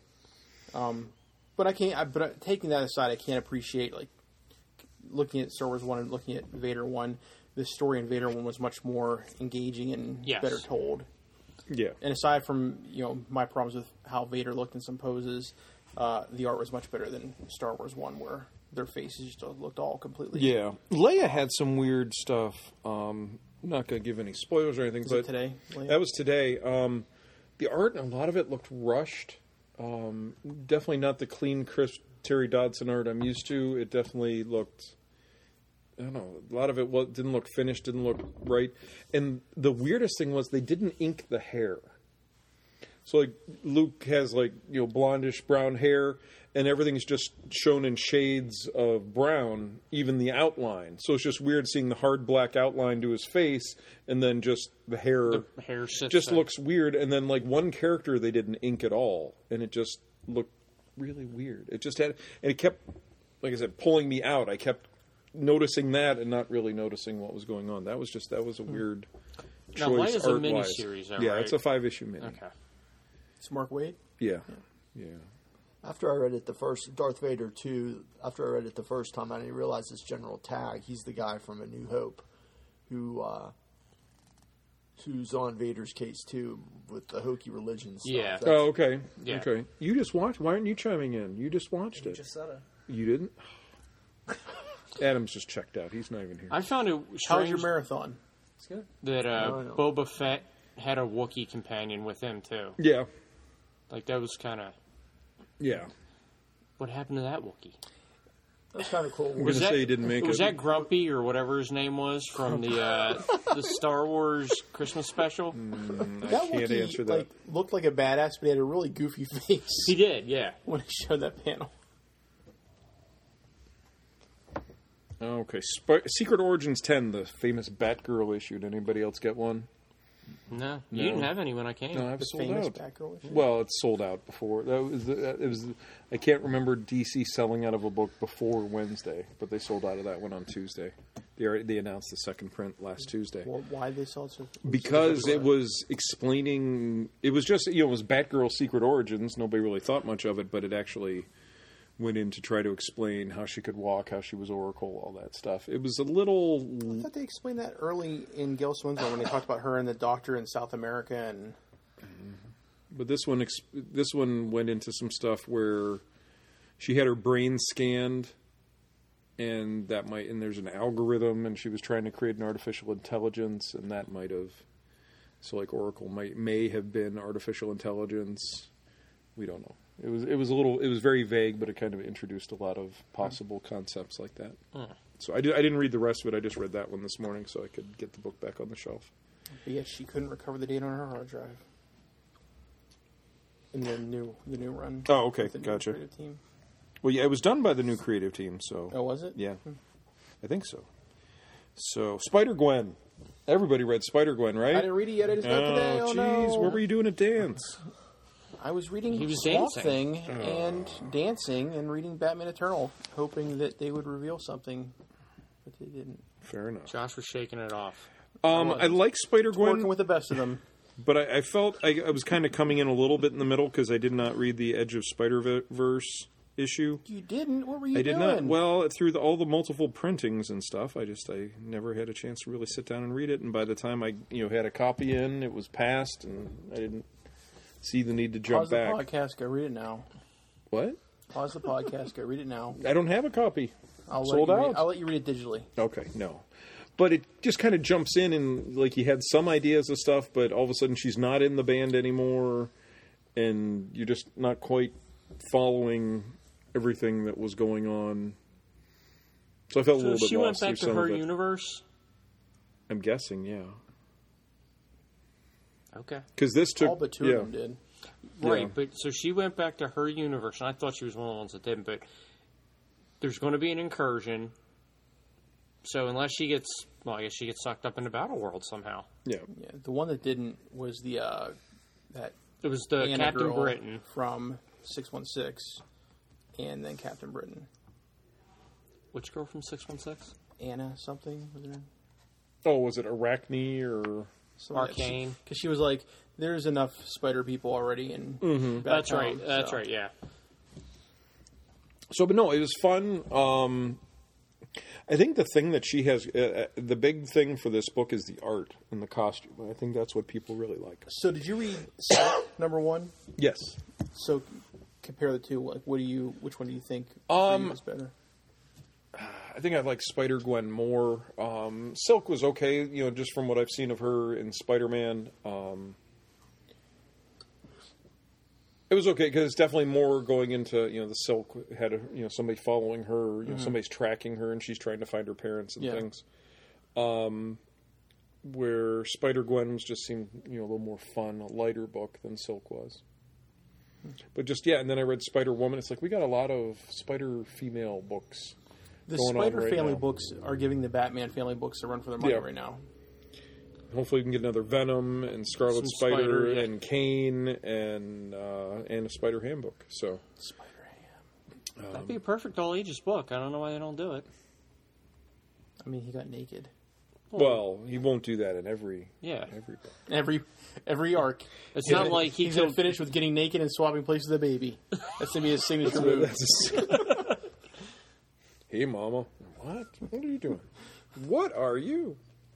But I can't. I, but uh, taking that aside, I can't appreciate like looking at Star Wars one and looking at Vader one. The story in Vader one was much more engaging and Yes. better told. Yeah. And aside from you know my problems with how Vader looked in some poses, uh, the art was much better than Star Wars one, where their faces just looked all completely. Yeah. Leia had some weird stuff. Um, I'm not going to give any spoilers or anything, Was but it today? Leia? that was today. Um, the art, a lot of it looked rushed. Um, definitely not the clean, crisp Terry Dodson art I'm used to. It definitely looked... I don't know. A lot of it was, didn't look finished, didn't look right. And the weirdest thing was they didn't ink the hair. So, like, Luke has, like, you know, blondish brown hair, and everything's just shown in shades of brown, even the outline. So it's just weird seeing the hard black outline to his face, and then just the hair... The hair sits just there. looks weird. And then, like, one character they didn't ink at all, and it just looked really weird. It just had... And it kept, like I said, pulling me out. I kept noticing that and not really noticing what was going on. That was just... That was a weird Now, choice Leia's a art-wise. miniseries, though, Yeah, right? it's a five-issue mini. Okay. It's Mark Waid. Yeah. Yeah. After I read it the first, Darth Vader two, after I read it the first time, I didn't realize this General Tagg, he's the guy from A New Hope who, uh, who's on Vader's case too with the hokey religion stuff. Yeah. That's- Oh, okay. Yeah. Okay. You just watched. Why aren't you chiming in? You just watched it. Just said it. You didn't? Adam's just checked out. He's not even here. I found it How was strange your marathon? It's good. that uh, No, I know. Boba Fett had a Wookiee companion with him, too. Yeah. Like, that was kind of... Yeah. What happened to that Wookiee? That's kind of cool. We're Was going to that, say he didn't make was it. that Grumpy or whatever his name was from the uh, the Star Wars Christmas special? I That can't Wookiee, answer that. like looked like a badass, but he had a really goofy face He did, yeah. when he showed that panel. Okay. Sp- Secret Origins ten, the famous Batgirl issue. Did anybody else get one? No, you No. didn't have any when I came. No, I've The sold famous out. Batgirl issue. Well, it's sold out before. That was the, it was. I can't remember D C selling out of a book before Wednesday, but they sold out of that one on Tuesday. They already, they announced the second print last Tuesday. Well, why they sell it so? Because it was explaining, it was just, you know, it was Batgirl Secret Origins. Nobody really thought much of it, but it actually went in to try to explain how she could walk, how she was Oracle, all that stuff. It was a little, I thought they explained that early in Gail Swin's one when they talked about her and the doctor in South America, and but this one, ex- this one went into some stuff where she had her brain scanned, and that might, and there's an algorithm, and she was trying to create an artificial intelligence, and that might have, so like Oracle might may have been artificial intelligence. We don't know. It was it was a little it was very vague, but it kind of introduced a lot of possible concepts like that. So I, did, I didn't read the rest of it. I just read that one this morning, so I could get the book back on the shelf. but yet she couldn't recover the data on her hard drive in the new the new run. Oh, okay, with the new gotcha. creative team. Well, yeah, it was done by the new creative team, so Oh, was it? yeah, I think so. So Spider Gwen, everybody read Spider Gwen, right? I didn't read it yet. I just got it today. Oh, Oh jeez, no! what were you doing at dance? I was reading He was Swamp dancing. Thing and dancing and reading Batman Eternal, hoping that they would reveal something, but they didn't. Fair enough. Josh was shaking it off. Um, I like Spider Working Gwen, with the best of them. but I, I felt I, I was kind of coming in a little bit in the middle because I did not read the Edge of Spider Verse issue. You didn't? What were you I did doing? not. Well, through the, all the multiple printings and stuff, I just I never had a chance to really sit down and read it. And by the time I you know had a copy in, it was past, and I didn't see the need to jump Pause back. the podcast. Go read it now. What? Pause the podcast. Go read it now. I don't have a copy. I'll Sold let you read, out. I'll let you read it digitally. Okay, no. But it just kind of jumps in, and like you had some ideas of stuff, but all of a sudden she's not in the band anymore, and you're just not quite following everything that was going on. So I felt a So little bit she went lost back through to some her of it. universe? I'm guessing, yeah. Okay. Because this took, All but two yeah. of them did. Right, Yeah. but so she went back to her universe, and I thought she was one of the ones that didn't, but there's going to be an incursion. So unless she gets, well, I guess she gets sucked up into Battle World somehow. Yeah. Yeah, the one that didn't was the uh, that It was the Anna Captain girl Britain. from six one six, and then Captain Britain. Which girl from six one six? Anna something was her name? Oh, was it Arachne or... Arcane. Because she was like, "There's enough spider people already," and Mm-hmm. That's right. That's right. Yeah. So, but no, it was fun. Um, I think the thing that she has, uh, uh, the big thing for this book is the art and the costume. I think that's what people really like. So, did you read Silk, number one? Yes. So, compare the two. Like, what do you? Which one do you think Um, is better? I think I like Spider-Gwen more. Um, Silk was okay, you know, just from what I've seen of her in Spider-Man. Um, it was okay because it's definitely more going into, you know, the Silk had, a, you know, somebody following her, you know, somebody's tracking her and she's trying to find her parents and Yeah. things. Um, where Spider-Gwen was just seemed, you know, a little more fun, a lighter book than Silk was. But just, yeah, and then I read Spider-Woman. It's like we got a lot of Spider female books. The going on Spider right family now. books are giving the Batman family books a run for their money Yeah. right now. Hopefully, we can get another Venom and Scarlet Some Spider, Spider, yeah. and Kane and uh, and a Spider Handbook. So Spider Ham. That'd be a perfect all ages book. I don't know why they don't do it. I mean, he got naked. well, he won't do that in every Yeah. every book. Every every arc. It's He's not gonna- like he he's going to could. finish with getting naked and swapping places with a baby. That's going to be his signature move. Hey, Mama, what? What are you doing? What are you?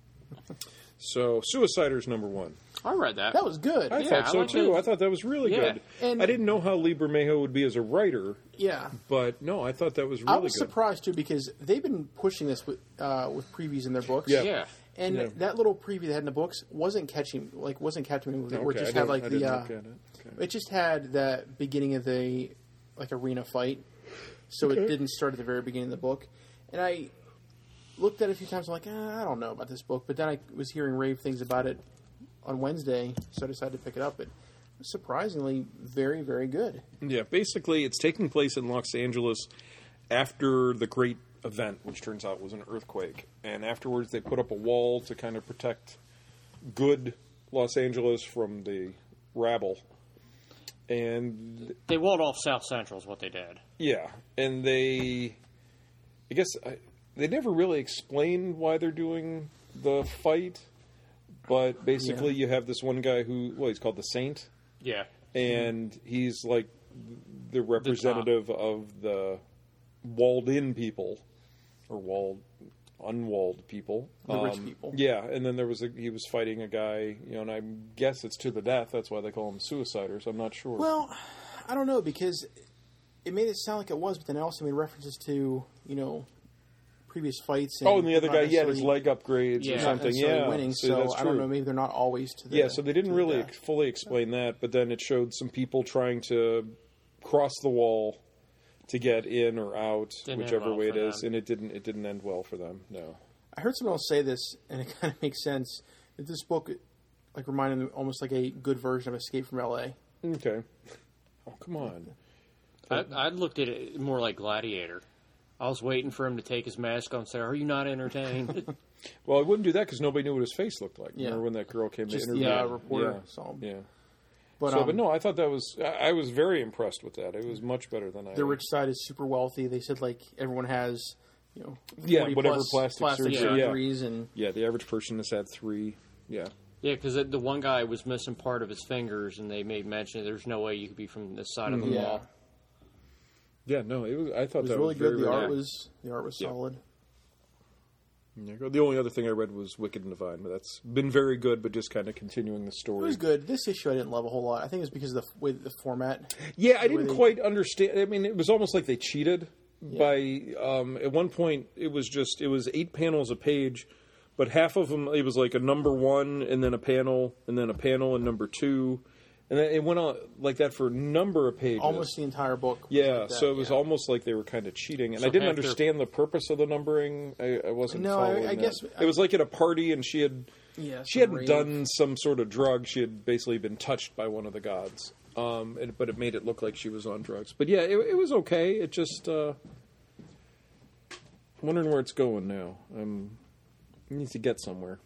So, Suicider's number one. I read that. That was good. I Yeah, thought I so liked too. it. I thought that was really Yeah. good. And- I didn't know how Lee Bermejo would be as a writer, Yeah. but no, I thought that was really I was good. surprised too because they've been pushing this with uh, with previews in their books. Yeah. Yeah. And Yeah. that little preview they had in the books wasn't catching, like, wasn't catching me with it. Where it Okay, just I had didn't- like I the, didn't uh, look at it. Okay. it just had that beginning of the like arena fight, so it Okay. didn't start at the very beginning of the book. And I looked at it a few times. I'm like, ah, I don't know about this book. But then I was hearing rave things about it on Wednesday, so I decided to pick it up. It was surprisingly very, very good. Yeah, basically, it's taking place in Los Angeles after the great event, which turns out was an earthquake. And afterwards, they put up a wall to kind of protect good Los Angeles from the rabble. And They walled off South Central is what they did. yeah, and they, I guess, I, they never really explain why they're doing the fight. But basically, Yeah. you have this one guy who, well, he's called the Saint. Yeah. And he's like the representative of the walled-in people, or walled, unwalled people, The rich people. Yeah, and then there was a, he was fighting a guy, you know, and I guess it's to the death. That's why they call him Suiciders. I'm not sure. Well, I don't know because it made it sound like it was, but then it also made references to, you know, previous fights. And oh, and the other not guy, he had his necessarily- leg upgrades Yeah. or not something. necessarily Yeah, winning. See, So that's I don't true. know. Maybe they're not always to the Yeah, so they didn't to the really death. ex- fully explain that, but then it showed some people trying to cross the wall to get in or out, Didn't end whichever well way it for is, them. and it didn't. It didn't end well for them. No. I heard someone else say this, and it kind of makes sense. That this book, like, reminded them almost like a good version of Escape from L A. Okay. Oh, come on. I, I looked at it more like Gladiator. I was waiting for him to take his mask off and say, "Are you not entertained?" Well, I wouldn't do that because nobody knew what his face looked like. Yeah. Remember when that girl came Just to the interview? uh, him? reporter Yeah. saw him. Yeah. But, so, um, but no, I thought that was. I I was very impressed with that. It was much better than I. the rich side is super wealthy. They said, like, everyone has, you know, Yeah, forty whatever plus plastic plastic surgery, yeah. surgeries, and Yeah, the average person has had three. Yeah. Yeah, because the one guy was missing part of his fingers, and they made mention there's no way you could be from this side of the yeah. wall. Yeah, no, it was. I thought It was that really was very, good. The very art good. was the art was Yeah. solid. Yeah, the only other thing I read was Wicked and Divine, but that's been very good, but just kind of continuing the It story. was good. This issue I didn't love a whole lot. I think it's because of the way the format. Yeah, I The way didn't they- quite understand. I mean, it was almost like they cheated. Yeah. By um, at one point, it was just it was eight panels a page, but half of them it was like a number one, and then a panel, and then a panel, and number two, and then it went on like that for a number of pages. Almost the entire book. was Yeah, like that, so it was yeah. almost like they were kind of cheating, and So I didn't half their- understand the purpose of the numbering. I, I wasn't. No, I- following I that. guess- it was like at a party, and she had Yeah, she some hadn't rave. done some sort of drug. She had basically been touched by one of the gods, um, and, but it made it look like she was on drugs. But yeah, it, it was okay. It just uh, I'm wondering where it's going now. Um, it needs to get somewhere.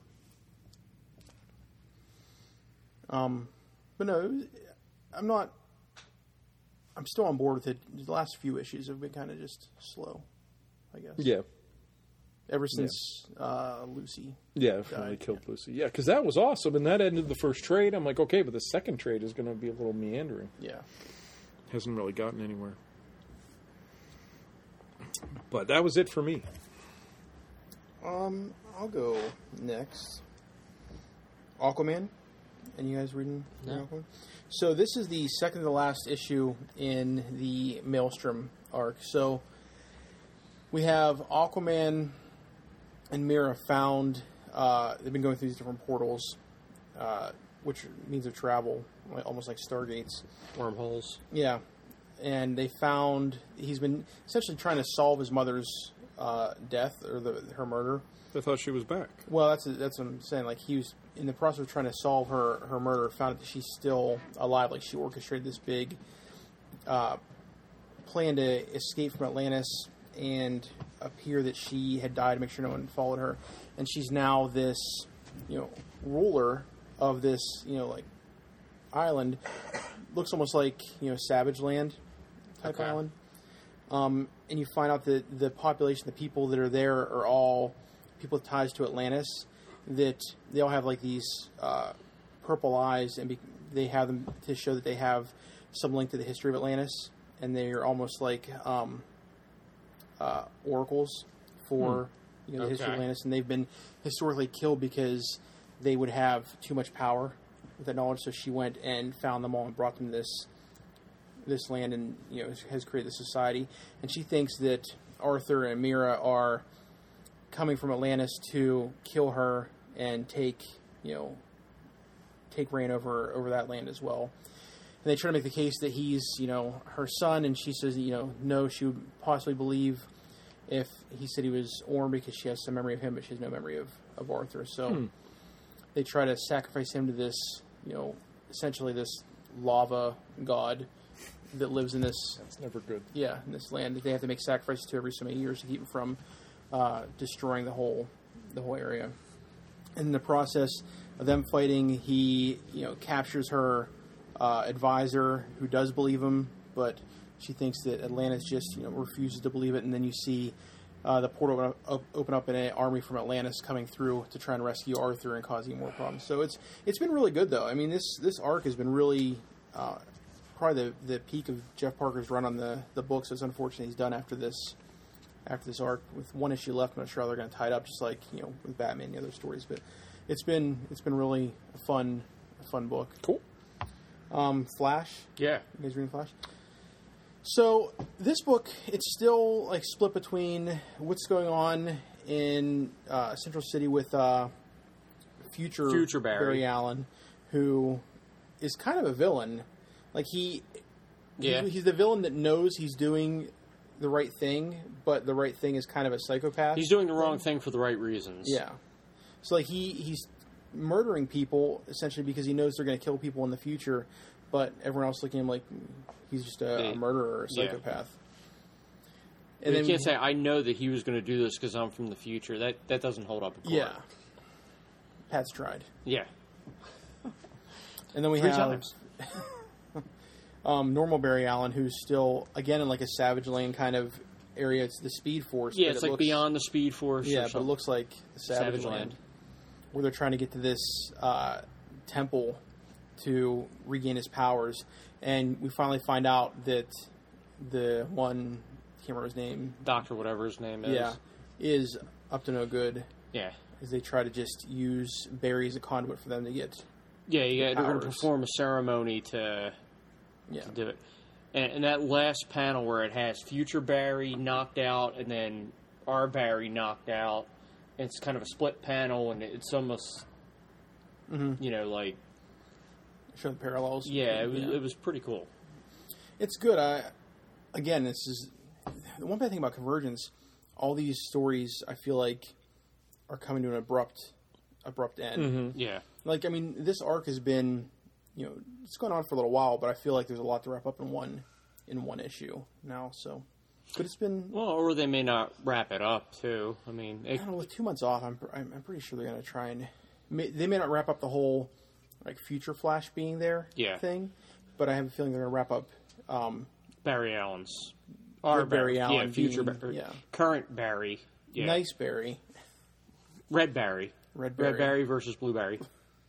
Um, but no, it was- I'm not. I'm still on board with it. The last few issues have been kind of just slow, I guess. Yeah, Ever since uh, Lucy. yeah, finally Died, killed Lucy. Yeah, because that was awesome, and that ended the first trade. I'm like, okay, but the second trade is going to be a little meandering. Yeah. Hasn't really gotten anywhere. But that was it for me. Um, I'll go next. Aquaman. And you guys reading No. Aquaman? So this is the second to the last issue in the Maelstrom arc. So we have Aquaman and Mira found. Uh, they've been going through these different portals, uh, which means of travel, like, almost like stargates. Wormholes. Yeah, and they found he's been essentially trying to solve his mother's uh, death or the, her murder. I thought she was back. Well, that's that's what I'm saying. Like he was in the process of trying to solve her her murder, found out that she's still alive. Like she orchestrated this big uh, plan to escape from Atlantis and appear that she had died to make sure no one followed her. And she's now this, you know, ruler of this, you know, like island. Looks almost like, you know, Savage Land type Okay. island. Um, and you find out that the population, the people that are there, are all people with ties to Atlantis. That they all have like these uh, purple eyes, and be- they have them to show that they have some link to the history of Atlantis, and they're almost like um, uh, oracles for you know the history of Okay. Atlantis, and they've been historically killed because they would have too much power with that knowledge. So she went and found them all and brought them to this this land, and you know has created this society. And she thinks that Arthur and Mira are coming from Atlantis to kill her and take you know take reign over over that land as well. And they try to make the case that he's you know her son, and she says you know no, she would possibly believe if he said he was Orm because she has some memory of him, but she has no memory of, of Arthur. So Hmm. they try to sacrifice him to this you know essentially this lava god that lives in this That's never good. yeah, in this land that they have to make sacrifices to every so many years to keep it from uh, destroying the whole the whole area. And in the process of them fighting, he you know captures her uh, advisor, who does believe him, but she thinks that Atlantis just you know refuses to believe it. And then you see uh, the portal open up, open up and an army from Atlantis coming through to try and rescue Arthur and causing more problems. So it's it's been really good though. I mean this this arc has been really. Uh, Probably the, the peak of Jeff Parker's run on the, the books. It's unfortunate he's done after this after this arc with one issue left. I'm not sure how they're going to tie it up, just like you know with Batman and the other stories. But it's been it's been really a fun a fun book. Cool. Um, Flash. Yeah. You guys reading Flash? So this book, it's still like split between what's going on in uh, Central City with uh, future Future Barry. Allen, who is kind of a villain. Like he, Yeah. he, he's the villain that knows he's doing the right thing, but the right thing is kind of a psychopath. He's doing the wrong thing for the right reasons. Yeah. So like he he's murdering people essentially because he knows they're going to kill people in the future, but everyone else looking at him like he's just a, They- a murderer or a yeah. psychopath. And you can't say, I know that he was going to do this because I'm from the future. That that doesn't hold up in court. yeah. Pat's tried. Yeah. And then we Three have times. um, normal Barry Allen, who's still again in like a Savage Lane kind of area. It's the Speed Force. Yeah, but it's it like looks, Beyond the Speed Force. or Yeah, but it something. looks like the Savage, Savage Land, Land. where they're trying to get to this uh, temple to regain his powers, and we finally find out that the one, I can't remember his name. Doctor, whatever his name is. Yeah, is up to no good. Yeah. As they try to just use Barry as a conduit for them to get. Yeah, you got, they're going to powers. perform a ceremony to, Yeah. to do it. And, and that last panel where it has future Barry knocked out and then our Barry knocked out, and it's kind of a split panel, and it's almost, Mm-hmm. you know, like, Show the parallels. yeah, it was it was pretty cool. It's good. I again, this is the one bad thing about Convergence. All these stories, I feel like, are coming to an abrupt, abrupt end. Yeah. Like, I mean, this arc has been, you know, it's gone on for a little while, but I feel like there's a lot to wrap up in one, in one issue now. So, but it's been, Well, or they may not wrap it up, too. I mean, I it, don't know, with two months off, I'm, I'm, I'm pretty sure they're going to try and, may, they may not wrap up the whole, like, future Flash being there Yeah. thing, but I have a feeling they're going to wrap up, um, Barry Allen's. Our Our Barry Allen Yeah, future being- Barry. yeah. Current Barry. Yeah. Nice Barry. Red Barry. Red Barry. Red Barry versus Blueberry.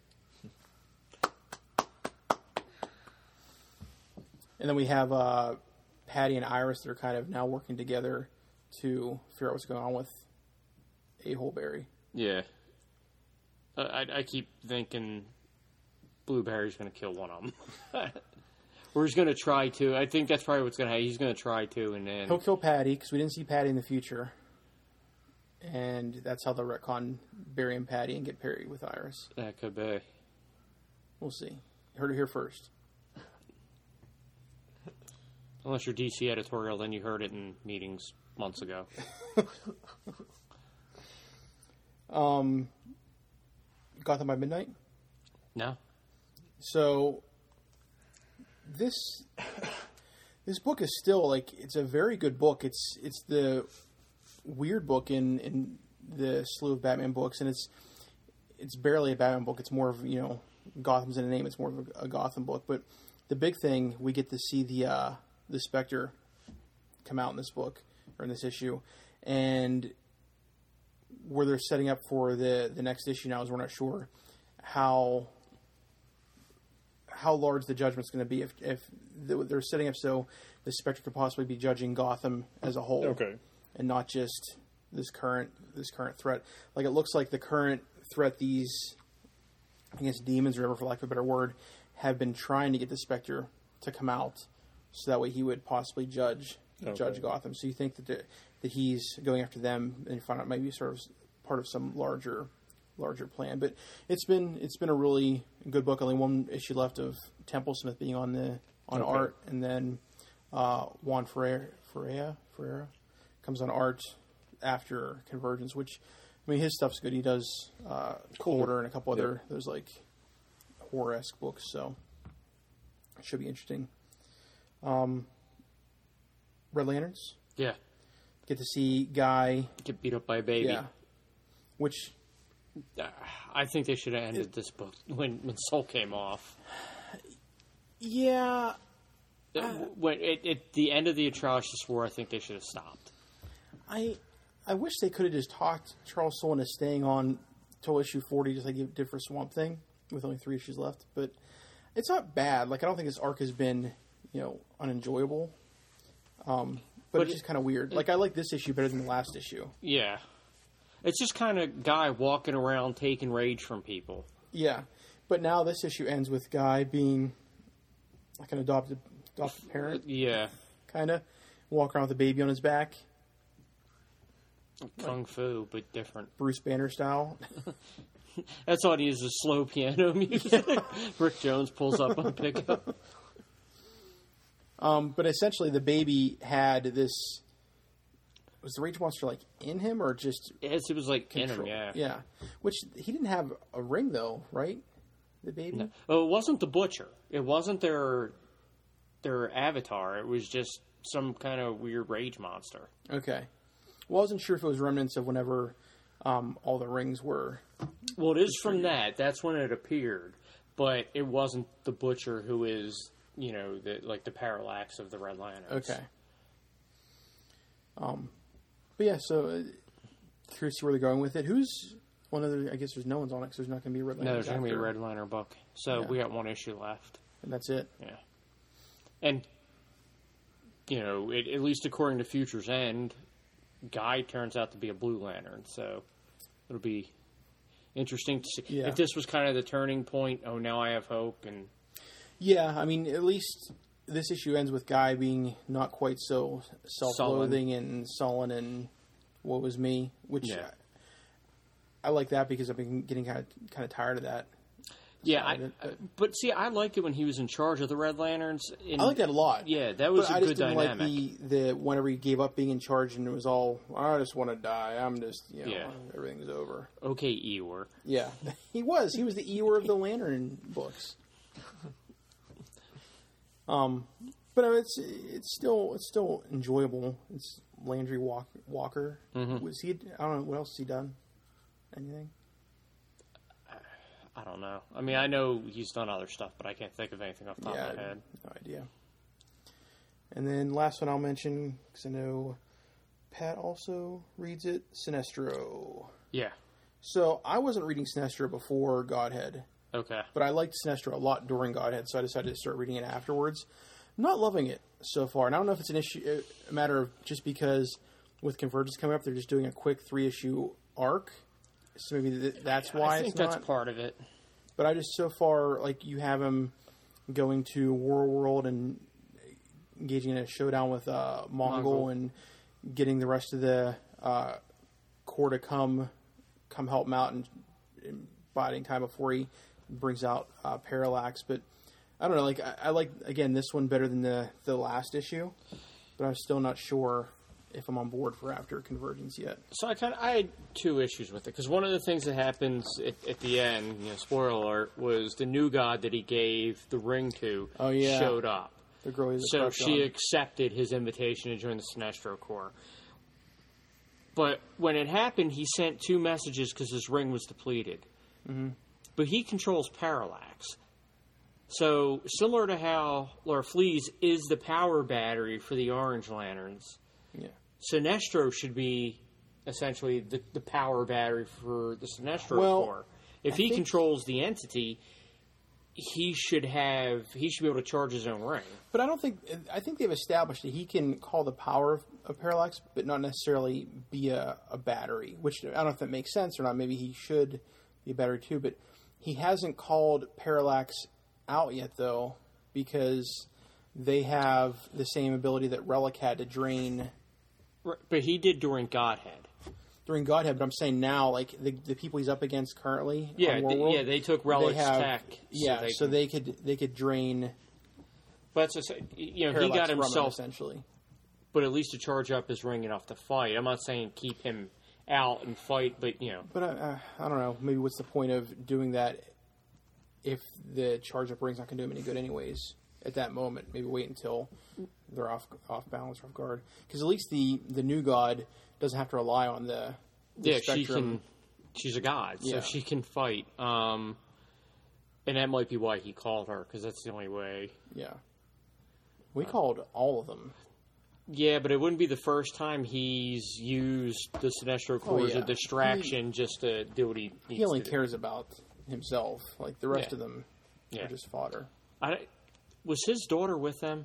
And then we have uh, Patty and Iris that are kind of now working together to figure out what's going on with A-Hole Barry. Yeah. I, I, I keep thinking Blueberry's going to kill one of them. Or he's going to try to. I think that's probably what's going to happen. He's going to try to, and then... He'll kill Patty because we didn't see Patty in the future. And that's how they'll retcon Barry and Patty and get Perry with Iris. That could be. We'll see. You heard it here first. Unless you're D C editorial, then you heard it in meetings months ago. Um, Gotham by Midnight. No? So this this book is still like it's a very good book. It's it's the weird book in, in the slew of Batman books, and it's it's barely a Batman book. It's more of, you know, Gotham's in a name. It's more of a, a Gotham book. But the big thing, we get to see the uh, the Spectre come out in this book or in this issue, and where they're setting up for the the next issue now is we're not sure how how large the judgment's going to be if if they're setting up so the Spectre could possibly be judging Gotham as a whole, Okay. and not just this current this current threat. Like, it looks like the current threat, these I guess demons, or whatever, for lack of a better word, have been trying to get the Spectre to come out, so that way he would possibly judge Okay. judge Gotham. So you think that the, that he's going after them, and you find out maybe sort of part of some larger larger plan. But it's been it's been a really good book. Only one issue left of Temple Smith being on the on Okay. art, and then uh, Juan Ferreira, Ferreira Ferreira comes on art after Convergence. Which, I mean, his stuff's good. He does uh, Quarter and a couple Yep. other those like horror-esque books. So it should be interesting. Um, Red Lanterns. Yeah. Get to see Guy. Get beat up by a baby. Yeah. Which, Uh, I think they should have ended this book when, when Soul came off. yeah, Uh, when it, at the end of the Atrocious War, I think they should have stopped. I I wish they could have just talked Charles Soule into staying on till issue forty, just like he did for Swamp Thing, with only three issues left. But it's not bad. Like, I don't think this arc has been, you know, unenjoyable. Um, but, But it's it- just kind of weird. Like, I like this issue better than the last issue. Yeah. It's just kind of Guy walking around taking rage from people. Yeah, but now this issue ends with Guy being like an adopted adopted parent, Yeah. kind of walk around with a baby on his back, Kung Fu, but different. Bruce Banner style. That's all he is, is slow piano music. Rick Jones pulls up on pickup. Um, but essentially, the baby had this. Was the rage monster like in him, or just Yes, it was like in him, control? yeah. Yeah, which he didn't have a ring though, right? The baby. No. Oh, it wasn't the Butcher. It wasn't their their avatar. It was just some kind of weird rage monster. Okay. Well, I wasn't sure if it was remnants of whenever um, all the rings were. Well, it is from that. That's when it appeared. But it wasn't the Butcher who is, you know, the like the parallax of the Red Lanterns. Okay. Um, but yeah, so uh, curious to see where they're going with it. Who's one other? I guess there's no one's on it because there's not going to be a Red No, Lantern. there's going to be a Red Lantern book. So Yeah. we got one issue left. and that's it. Yeah. And you know, it, at least according to Future's End, Guy turns out to be a Blue Lantern. So it'll be interesting to see Yeah. if this was kind of the turning point. Oh, now I have hope, and Yeah, I mean, at least this issue ends with Guy being not quite so self-loathing and sullen and what was me, which Yeah. I, I like that because I've been getting kind of kind of tired of that. yeah. side I, of it, but- but see, I liked it when he was in charge of the Red Lanterns. In, I like that a lot. Yeah, that was but a I good just didn't dynamic. like the, the whenever he gave up being in charge and it was all, I just want to die. I'm just, you know, Yeah. everything's over. Okay, Eeyore. Yeah, he was. He was the Eeyore of the Lantern books. Um, but uh, it's it's still it's still enjoyable. It's Landry Walk, Walker. Mm-hmm. Was he? I don't know what else has he done. Anything? I don't know. I mean, I know he's done other stuff, but I can't think of anything off the top yeah, of my head. no idea. And then last one I'll mention because I know Pat also reads it. Sinestro. Yeah. So I wasn't reading Sinestro before Godhead. Okay. But I liked Sinestro a lot during Godhead, so I decided to start reading it afterwards. I'm not loving it so far, and I don't know if it's an issue, a matter of just because with Convergence coming up, they're just doing a quick three issue arc, so maybe th- that's why I think it's that's not. part of it. But I just so far like you have him going to War World and engaging in a showdown with uh, Mongol, Mongol. and getting the rest of the uh, Corps to come come help him out and, and biding time before he brings out uh, Parallax. But I don't know, like I, I like again this one better than the the last issue, but I'm still not sure if I'm on board for after Convergence yet. So I kind of I had two issues with it because one of the things that happens at, at the end, you know, spoiler alert, was the new god that he gave the ring to Oh, yeah. showed up. The girl he's a So crush she on. accepted his invitation to join the Sinestro Corps. But when it happened, he sent two messages because his ring was depleted. Mm-hmm. But he controls Parallax. So similar to how Larfleeze is the power battery for the Orange Lanterns, yeah. Sinestro should be essentially the, the power battery for the Sinestro Well, Corps. If I he think- controls the entity, he should have he should be able to charge his own ring. But I don't think I think they've established that he can call the power of, of Parallax, but not necessarily be a, a battery. Which I don't know if that makes sense or not. Maybe he should be a battery too. But he hasn't called Parallax out yet, though, because they have the same ability that Relic had to drain Right, but he did during Godhead. during Godhead. But I'm saying now, like the the people he's up against currently, Yeah, on War th- World, yeah, they took Relic's they have- tech. So yeah, they so can- they could they could drain But it's a, you know, Parallax he got from him, himself, essentially. but at least to charge up his ring enough to fight. I'm not saying keep him out and fight, but you know, But uh, I don't know. Maybe what's the point of doing that if the charge up ring's not going to do him any good anyways at that moment? Maybe wait until they're off off balance or off guard. Because at least the, the new god doesn't have to rely on the, the yeah, she spectrum. can. She's a god, so Yeah. she can fight. Um, and that might be why he called her because that's the only way. Yeah. We called all of them. Yeah, but it wouldn't be the first time he's used the Sinestro Corps as yeah. a distraction just to do what he needs He only to do. cares about himself. Like the rest Yeah. of them Yeah. are just fodder. I, was his daughter with them?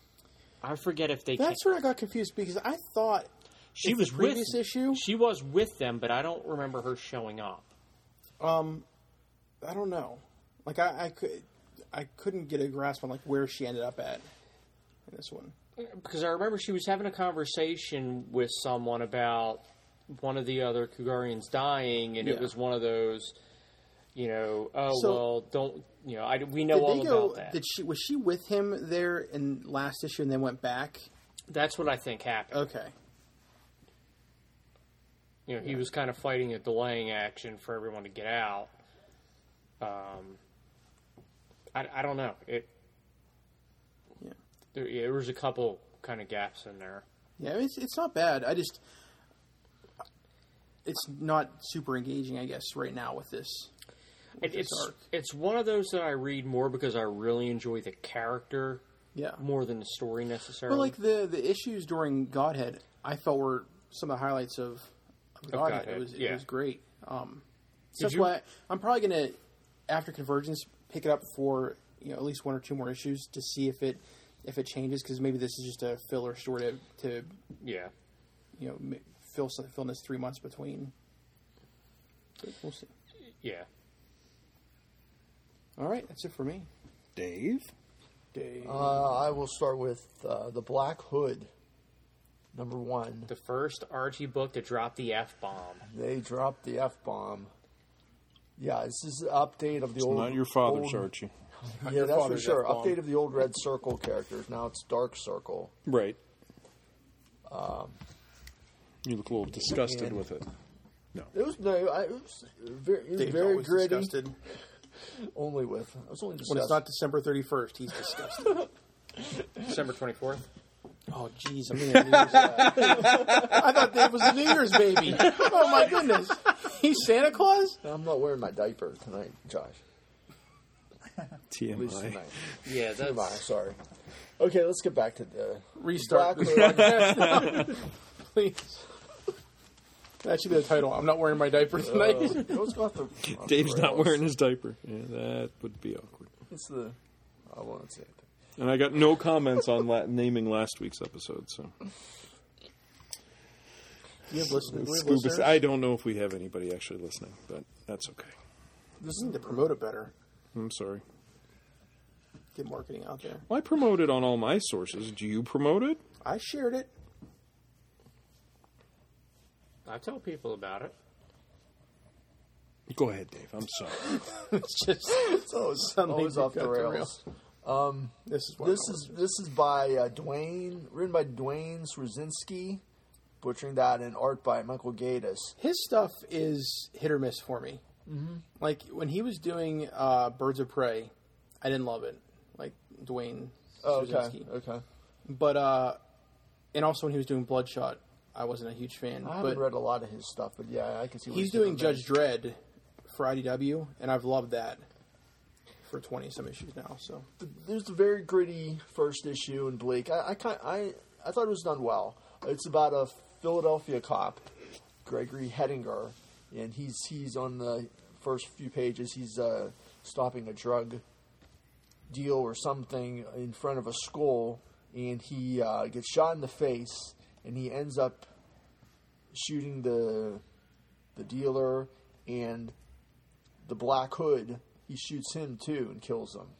I forget if they. That's where I got confused because I thought She in was the previous with issue. She was with them, but I don't remember her showing up. Um, I don't know. Like I, I could, I couldn't get a grasp on like where she ended up at in this one. Because I remember she was having a conversation with someone about one of the other Kugarians dying, and Yeah. it was one of those, you know, oh So- well, don't you know? I, we know Did all they go? about that. Did she was she with him there in last issue and then went back? That's what I think happened. Okay. You know, he was kind of fighting a delaying action for everyone to get out. Um, I, I don't know. It. Yeah. There, yeah, there was a couple kind of gaps in there. Yeah, it's it's not bad. I just it's not super engaging, I guess, right now with this. With It, this it's arc. it's one of those that I read more because I really enjoy the character Yeah. more than the story necessarily. But like the the issues during Godhead, I felt were some of the highlights of, of Godhead. Godhead, It was yeah. it was great. Um, so that's you- why I'm probably gonna after Convergence pick it up for you know at least one or two more issues to see if it if it changes, because maybe this is just a filler story to, to Yeah. you know, ma- fill some- fill this three months between. But we'll see. Yeah. All right, that's it for me. Dave? Dave. Uh, I will start with uh, The Black Hood, number one. The first Archie book to drop the F-bomb. They dropped the F-bomb. Yeah, this is an update of the It's old... not your father's, old, Archie. Yeah, your that's for father's sure. F-bomb. Update of the old Red Circle characters. Now it's Dark Circle. Right. You look a little disgusted and- with it. It was no, I, it was very, it was Dave's very always gritty. disgusted. Only with I was only When disgusted. it's not December thirty-first, he's disgusted. December twenty-fourth. Oh, jeez, I'm thinking of New Year's. I thought Dave was the New Year's baby. Oh, my goodness. He's Santa Claus? I'm not wearing my diaper tonight, Josh. T At M least I. tonight. Yeah, Never mind, that's... sorry. Okay, let's get back to the Restart Black this Hood. podcast. Please. That should be the title. I'm not wearing my diaper tonight. Uh, let's go off the, off Dave's the not rails. wearing his diaper. Yeah, that would be awkward. It's the. I won't say it. And I got no comments on la- naming last week's episode, so. You have listeners. We have Scuba, listeners. I don't know if we have anybody actually listening, but that's okay. This need to promote it better. I'm sorry. Get marketing out there. Well, I promote it on all my sources. Do you promote it? I shared it. I tell people about it. Go ahead, Dave. I'm sorry. It's just It's always, Suddenly always we off the got the rails. Um, this is what this is this is by uh, Dwayne, written by Dwayne Swazinski, butchering that, and art by Michael Gatiss. his stuff is hit or miss for me. Mm-hmm. Like when he was doing uh, Birds of Prey, I didn't love it. Like Dwayne Oh, okay, Swazinski. okay. But uh, and also when he was doing Bloodshot, I wasn't a huge fan. I haven't but read a lot of his stuff, but yeah, I can see what he's doing Judge Dredd for I D W, and I've loved that for twenty some issues now. So There's a very gritty first issue in Blake. I I, kind I I thought it was done well. It's about a Philadelphia cop, Gregory Hettinger, and he's he's on the first few pages. He's uh, stopping a drug deal or something in front of a school, and he uh, gets shot in the face, and he ends up shooting the the dealer and the Black Hood. He shoots him too and kills him.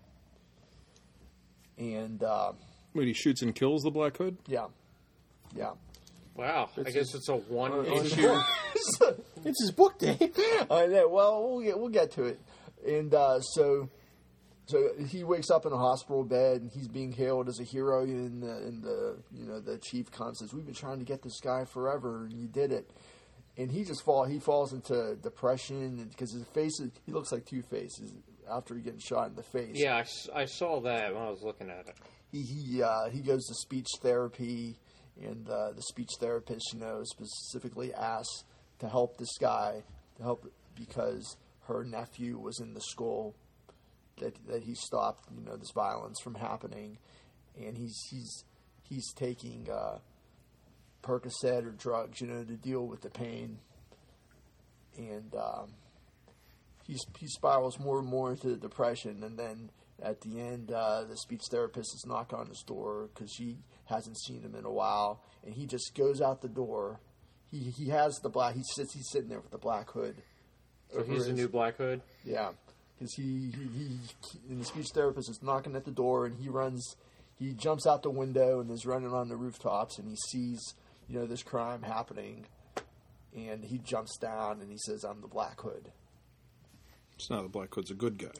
And uh, Wait, he shoots and kills the Black Hood? yeah, yeah. Wow. I guess it's a one It's issue. it's his book, Dave. I know. Well, we'll get we'll get to it. And uh, so, so he wakes up in a hospital bed, and he's being hailed as a hero. And the, and the you know the chief comes and says, "We've been trying to get this guy forever, and you did it." And he just fall he falls into depression because his face is, he looks like Two Face after he getting shot in the face. Yeah, I, s- I saw that when I was looking at it. He he uh, he goes to speech therapy, and uh, the speech therapist, you know, specifically asks to help this guy to help because her nephew was in the school that that he stopped, you know, this violence from happening, and he's he's he's taking uh, Percocet or drugs, you know, to deal with the pain, and um, he he spirals more and more into the depression, and then. At the end, uh, the speech therapist is knocking on his door because she hasn't seen him in a while, and he just goes out the door. He he has the black. He sits. He's sitting there with the Black Hood. So over he's the his- new Black Hood? Yeah, because he, he he and the speech therapist is knocking at the door, and he runs. He jumps out the window and is running on the rooftops, and he sees you know this crime happening, and he jumps down and he says, "I'm the Black Hood." It's not the Black Hood's a good guy.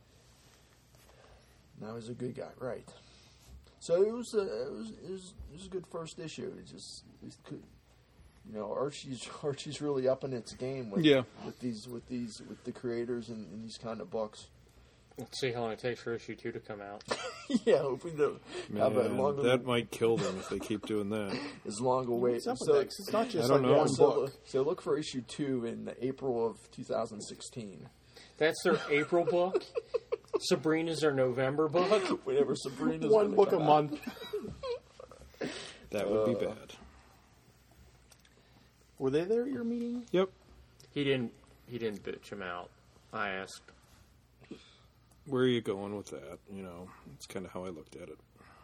Now he's a good guy, right? So it was a it was it was, it was a good first issue. It just it could, you know Archie's Archie's really up in its game with Yeah. with these with these with the creators in, in these kind of books. Let's see how long it takes for issue two to come out. Yeah, hopefully they'll have a Man, longer that might kill them if they keep doing that. as long a wait. What's up with So, that? 'Cause it's not just I don't like know. one so, book. look, so look for issue two in April of two thousand sixteen. That's their April book. Sabrina's their November book. Whenever Sabrina's One gonna book a come out. month. That would be Uh, bad. Were they there at your meeting? Yep. He didn't. He didn't bitch him out. I asked. Where are you going with that? You know, it's kind of how I looked at it.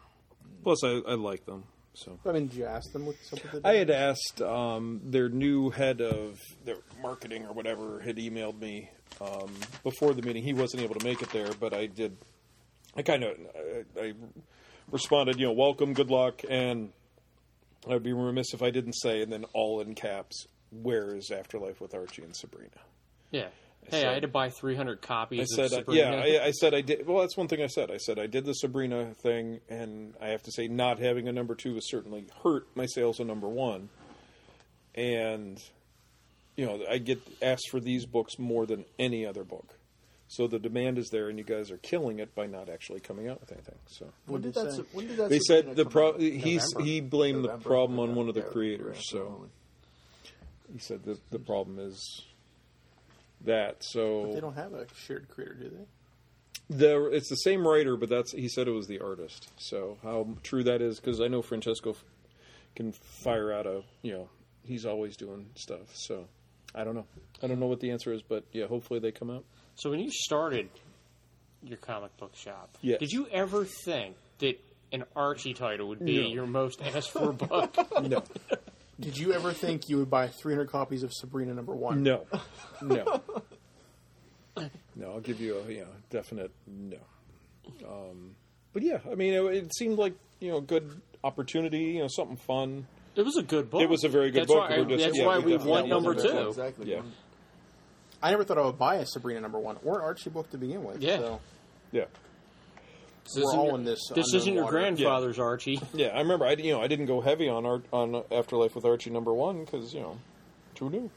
Plus, I, I like them. So I mean, did you ask them what's up with it? I had asked um, their new head of their marketing or whatever had emailed me um, before the meeting. He wasn't able to make it there, but I did. I kind of I, I responded, you know, welcome, good luck, and I'd be remiss if I didn't say, and then all in caps, where is Afterlife with Archie and Sabrina? Yeah. Hey, said- I had to buy three hundred copies I of said, uh, Sabrina. yeah, I, I said I did. Well, that's one thing I said. I said I did the Sabrina thing, and I have to say, not having a number two has certainly hurt my sales of number one. And, you know, I get asked for these books more than any other book. So the demand is there, and you guys are killing it by not actually coming out with anything. So When did they that? say? When did that? they Sabrina said the come pro- out? he's November? he blamed November, the problem on November, one of the yeah, creators. yeah, So he said that the problem is that. So They don't have a shared creator, do they? The, it's the same writer, but that's he said it was the artist. So how true that is, because I know Francesco f- can fire out a, you know, he's always doing stuff. So I don't know. I don't know what the answer is, but yeah, hopefully they come out. So when you started your comic book shop, Yes. did you ever think that an Archie title would be No. your most asked for book? No, Did you ever think you would buy three hundred copies of Sabrina number one? no, no, no. I'll give you a you know definite no. Um, but yeah, I mean, it, it seemed like you know good opportunity, you know, something fun. It was a good book. It was a very good that's book. Why, We're just- that's yeah, why we we definitely want wanted number to- two. Exactly. Yeah, I never thought I would buy a Sabrina number one or an Archie book to begin with. Yeah. So yeah. This we're isn't all your- in this. This unknown isn't your water. grandfather's Archie. Yeah, I remember. I you know I didn't go heavy on art on Afterlife with Archie number one because you know too new.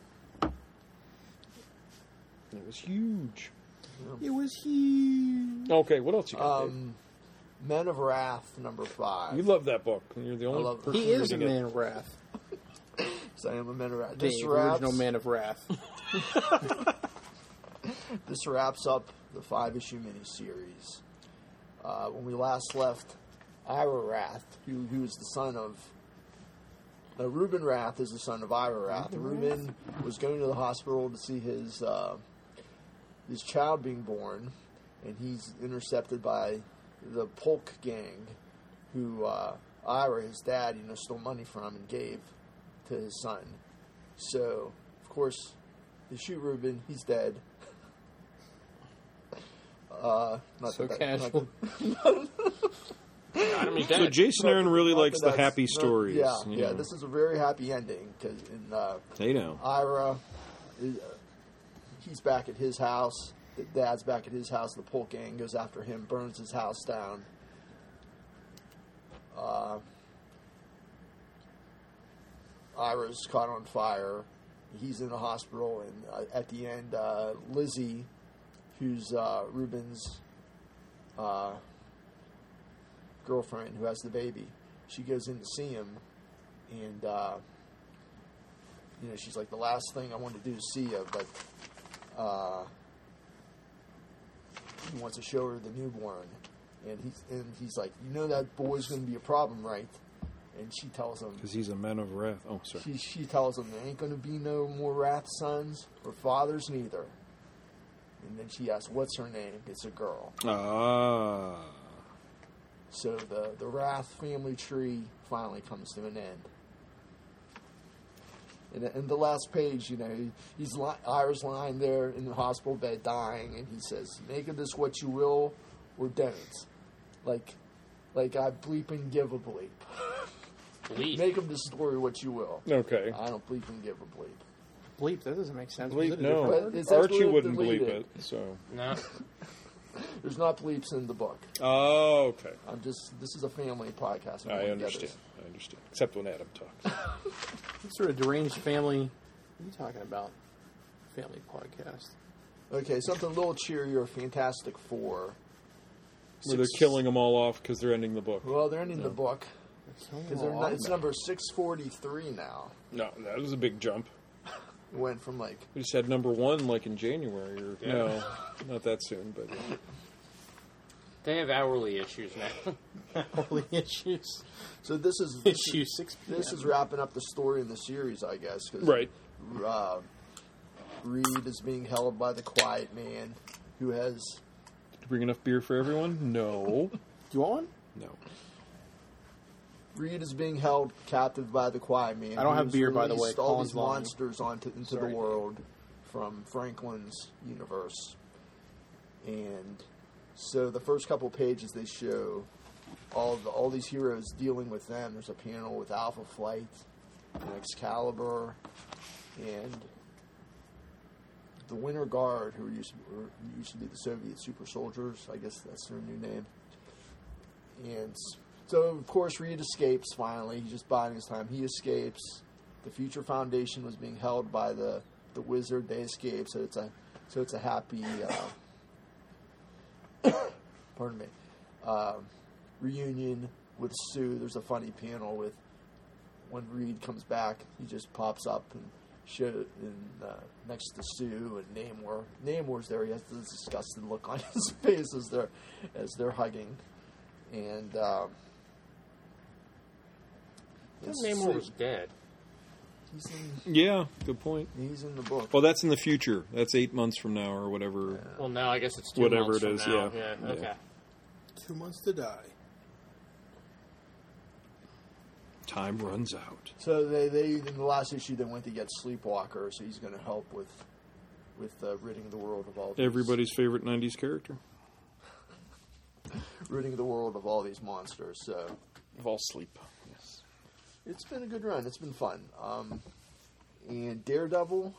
It was huge. It was huge. Okay, what else you got? Um, Men of Wrath number five. Dave? You love that book. You're the only love it. person He is a reading it. man of wrath. So I am a Man of Wrath. The This wraps, original man of wrath. this wraps up the five issue miniseries. Uh, when we last left Ira Wrath, who, who is the son of. Uh, Reuben Wrath is the son of Ira Wrath. Reuben was going to the hospital to see his uh, his child being born, and he's intercepted by the Polk gang, who uh, Ira, his dad, you know, stole money from and gave to his son. So, of course, they shoot Reuben. He's dead. Uh, not So that- casual. I mean, So that, Jason Aaron really not likes that the that's- happy not- stories. Yeah, you yeah. know. This is a very happy ending because in uh, They know. Ira, is, uh, he's back at his house. The dad's back at his house. The Polk gang goes after him, burns his house down. Uh, Ira's caught on fire. He's in the hospital, and uh, at the end, uh, Lizzie, who's uh, Reuben's uh, girlfriend, who has the baby, she goes in to see him, and uh, you know, she's like, the last thing I want to do is see you, but uh, he wants to show her the newborn, and he's and he's like, you know, that boy's going to be a problem, right? And she tells him, Because he's a man of wrath. Oh, sorry. she she tells him there ain't going to be no more Wrath sons or fathers neither. And then she asks, what's her name? It's a girl. Ah. So the, the Wrath family tree finally comes to an end. And in the last page, you know, he's li- Ira's lying there in the hospital bed dying, and he says, make of this what you will or don't. Like, like I bleep and give a bleep. bleep. Make of this story what you will. Okay. I don't bleep and give a bleep. Bleep, that doesn't make sense. Bleep, Was it a no. different But word? it's Archie actually wouldn't deleted. bleep it. So. No. There's not bleeps in the book. Oh, okay. I'm just, this is a family podcast. We I wanna get understand. this. I understand. Except when Adam talks. What sort of deranged family what are you talking about? Family podcast. Okay, something a little cheerier, Fantastic Four. Where they're Six- killing them all off because they're ending the book. Well, they're ending the book. Killing Because them all it's off. number six forty-three now. No, that was a big jump. It went from like, We just had number one like in January. Or, No, not that soon, but yeah. They have hourly issues now. Holy issues. so this is this Issue is, six p.m. this is wrapping up the story in the series, I guess. 'cause, Right. Uh, Reed is being held by the Quiet Man, who has Did you bring enough beer for everyone? No. Do you want one? No. Reed is being held captive by the Quiet Man. I don't have who's beer, by the released way. all Colin's these lying. monsters onto into Sorry. the world from Franklin's universe, and so the first couple pages they show all the, all these heroes dealing with them. There's a panel with Alpha Flight and Excalibur and the Winter Guard, who used to, who used to be the Soviet super soldiers. I guess that's their new name. And so, of course, Reed escapes finally. He's just biding his time. He escapes. The Future Foundation was being held by the, the Wizard. They escape, so it's a so it's a happy uh, pardon me uh, reunion with Sue. There's a funny panel with when Reed comes back. He just pops up and show in, uh, next to Sue and Namor. Namor's there. He has this disgusted look on his face as they're as they're hugging. And um, I thought Namor was dead. He's in, Yeah, good point. he's in the book. Well, that's in the future. That's eight months from now or whatever. Well, now I guess it's two Whatever months it from is, now. yeah. yeah. Okay. Yeah. Two months to die. Time runs out. So they, they in the last issue they went to get Sleepwalker, so he's going to help with with uh, ridding the world of all these, Everybody's favorite nineties character. ridding the world of all these monsters. So Fall Sleep. Yes. it's been a good run. It's been fun. Um, and Daredevil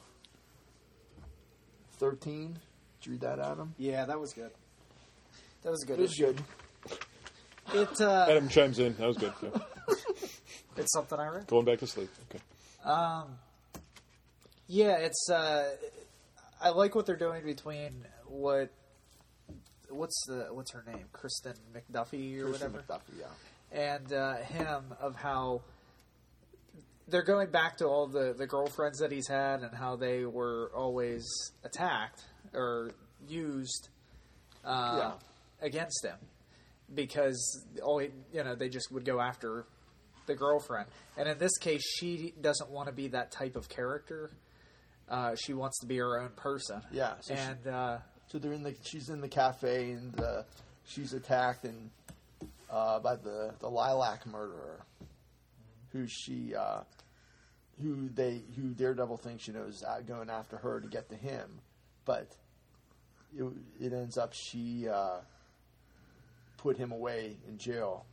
thirteen. Did you read that, Adam? Yeah, that was good. That was a good. It was issue. good. It uh, Adam chimes in. That was good. Yeah. it's something I read. Going back to sleep. Okay. Um, yeah, it's. Uh, I like what they're doing between what. What's the what's her name? Kristen McDuffie or Kristen whatever. McDuffie, yeah. And uh, him of how they're going back to all the, the girlfriends that he's had and how they were always attacked or used uh, Yeah. against him because all you know they just would go after the girlfriend. And in this case, she doesn't want to be that type of character. Uh, she wants to be her own person. Yeah, so she- and uh, So they're in the. She's in the cafe, and uh, she's attacked and uh, by the, the Lilac murderer, who she, uh, who they, who Daredevil thinks you know is out going after her to get to him, but it, it ends up she uh, put him away in jail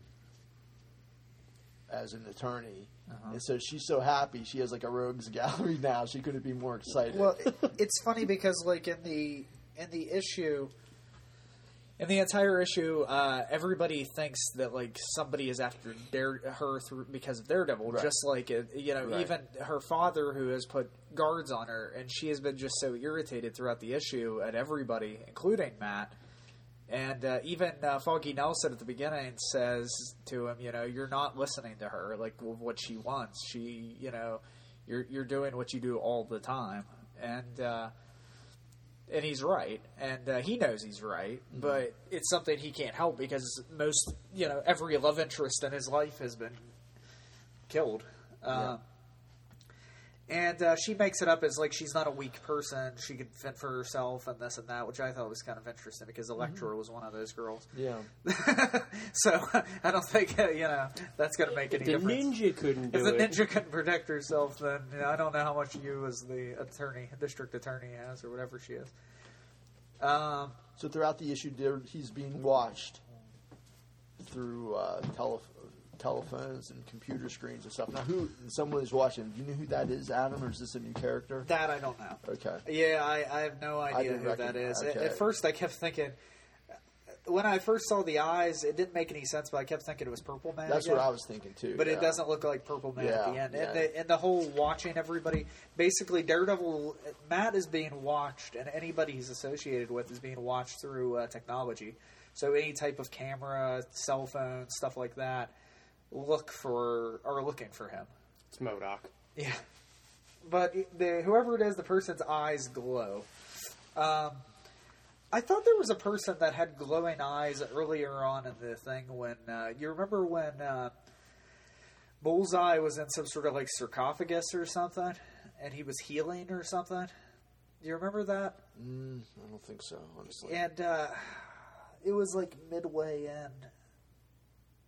as an attorney. Uh-huh. And so she's so happy. She has like a rogues gallery now. She couldn't be more excited. Well, it, it's funny because like in the in the issue, in the entire issue, uh, everybody thinks that like somebody is after Dare, her through, because of Daredevil. Right. Just like it, you know, Right. even her father who has put guards on her, and she has been just so irritated throughout the issue at everybody, including Matt. And uh, even uh, Foggy Nelson at the beginning says to him, you know, you're not listening to her, like with what she wants. She, you know, you're you're doing what you do all the time, and uh, and he's right, and uh, he knows he's right, Mm-hmm. but it's something he can't help because most, you know, every love interest in his life has been killed. Uh, And uh, she makes it up as like she's not a weak person; she can fend for herself and this and that, which I thought was kind of interesting because Elektra was one of those girls. yeah. So I don't think uh, you know that's going to make any The difference. ninja couldn't If do the it. ninja couldn't protect herself, then you know, I don't know how much you, as the attorney, district attorney, has or whatever she is. Um, So throughout the issue, there, he's being watched through uh, tele- telephones and computer screens and stuff. Now, who someone is watching? Do you know who that is, Adam, or is this a new character? that I don't know. Okay. Yeah, I, I have no idea didn't who that recognize- is. At, okay. at first, I kept thinking. When I first saw the eyes, it didn't make any sense, but I kept thinking it was Purple Man. That's again. what I was thinking too. But yeah. it doesn't look like Purple Man at Yeah, the end. yeah. And, the, and the whole watching everybody, basically Daredevil, Matt is being watched, and anybody he's associated with is being watched through uh, technology. So any type of camera, cell phone, stuff like that, look for are looking for him. It's MODOK. Yeah, but the, whoever it is, the person's eyes glow. Um, I thought there was a person that had glowing eyes earlier on in the thing when uh, you remember when uh, Bullseye was in some sort of like sarcophagus or something, and he was healing or something. Do you remember that? Mm, I don't think so, honestly. And uh, it was like midway in.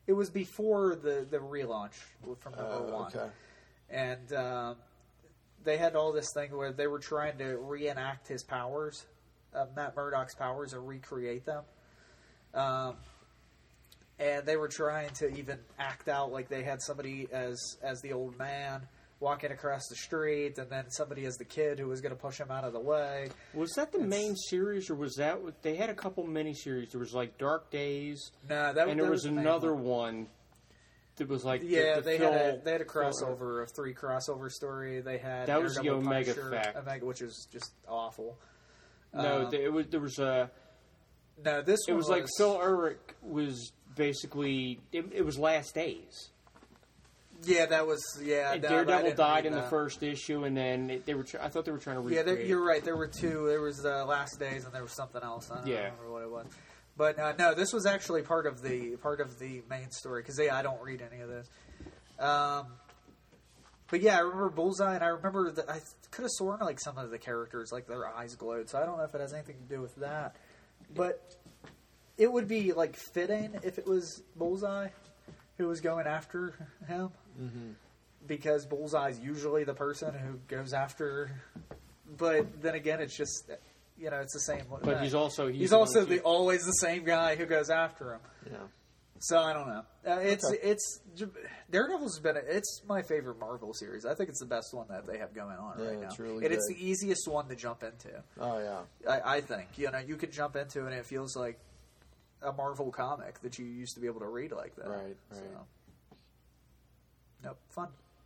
it was before the, the relaunch from number Uh, one. okay. And um, they had all this thing where they were trying to reenact his powers, uh, Matt Murdock's powers, or recreate them. Um, and they were trying to even act out like they had somebody as as the old man walking across the street, and then somebody as the kid who was going to push him out of the way. Was that the main series, or was that they had a couple miniseries? There was like Dark Days, No, that and that there was the main another one. one that was like Yeah, the, the they Phil, had a they had a crossover of three crossover story. They had That was the Daredevil Omega Punisher, Fact. Omega, which is just awful. No, Um, th- it was there was a. No, this It one was like Phil Urich was basically it, it was Last Days. Yeah, that was yeah. And that- I Daredevil didn't died read in the that. first issue, and then it, they were. Tr- I thought they were trying to Yeah, recreate. there, you're right. There were two. There was uh, Last Days, and there was something else. I don't Yeah. remember what it was. But uh, no, this was actually part of the part of the main story because yeah, I don't read any of this. Um, but yeah, I remember Bullseye, and I remember that I could have sworn like some of the characters, like their eyes glowed. So I don't know if it has anything to do with that. But it would be like fitting if it was Bullseye who was going after him. Mm-hmm. Because Bullseye's usually the person who goes after, but then again, it's just you know it's the same. But he's also he's, he's the also one the too- always the same guy who goes after him. Yeah. So I don't know. Uh, it's Okay. it's Daredevil's been a, it's my favorite Marvel series. I think it's the best one that they have going on Yeah, right now. it's really and it's good. the easiest one to jump into. Oh yeah. I, I think you know you could jump into it and it feels like a Marvel comic that you used to be able to read like that. Right, So, right. nope, fun.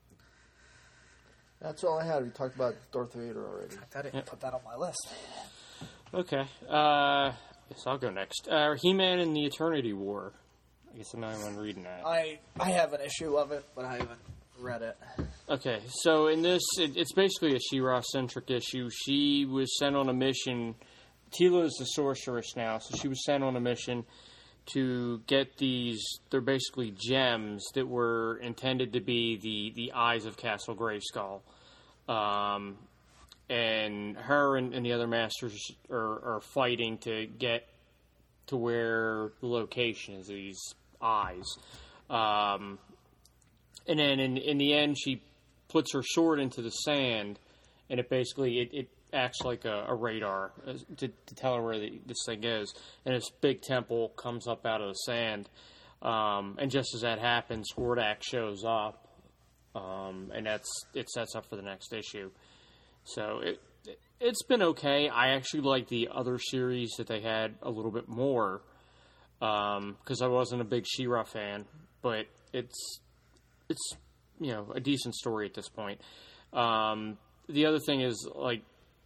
That's all I had. We talked about Darth Vader already. I didn't put that on my list. Okay. Uh, guess I'll go next. Uh, He-Man and the Eternity War. I guess I'm not even reading that. I I have an issue of it, but I haven't read it. Okay, so in this, it, it's basically a She-Ra centric issue. She was sent on a mission. Tila is the sorceress now, so she was sent on a mission to get these. They're basically gems that were intended to be the the eyes of Castle Grayskull. Um, and her and, and the other masters are, are fighting to get to where the location is. These eyes. Um, and then in, in the end, she puts her sword into the sand, and it basically it, it acts like a, a radar to, to tell her where the, this thing is. And this big temple comes up out of the sand, um, and just as that happens, Hordak shows up, um, and that's it sets up for the next issue. So it, it it's been okay. I actually like the other series that they had a little bit more, because I wasn't a big She-Ra fan, but it's it's you know a decent story at this point. Um, the other thing is like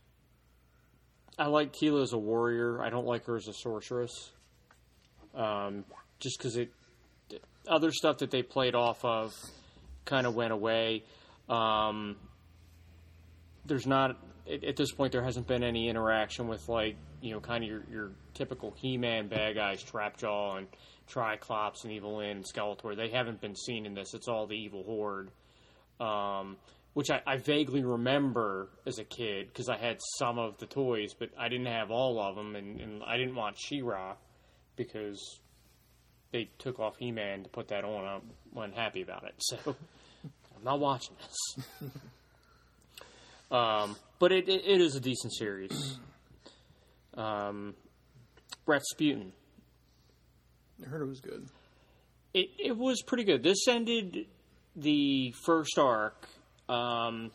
I like Tila as a warrior. I don't like her as a sorceress, um, just because it other stuff that they played off of kind of went away. Um, there's not at, at this point there hasn't been any interaction with like you know kind of your, your typical He-Man bad guys, Trapjaw and Triclops and Evil Lyn and Skeletor. They haven't been seen in this. It's all the Evil Horde, um, which I, I vaguely remember as a kid because I had some of the toys, but I didn't have all of them, and, and I didn't want She-Ra because they took off He-Man to put that on. I wasn't happy about it, so I'm not watching this. um, but it, it, it is a decent series. Um, Rasputin. I heard it was good. It it was pretty good. This ended the first arc. Um,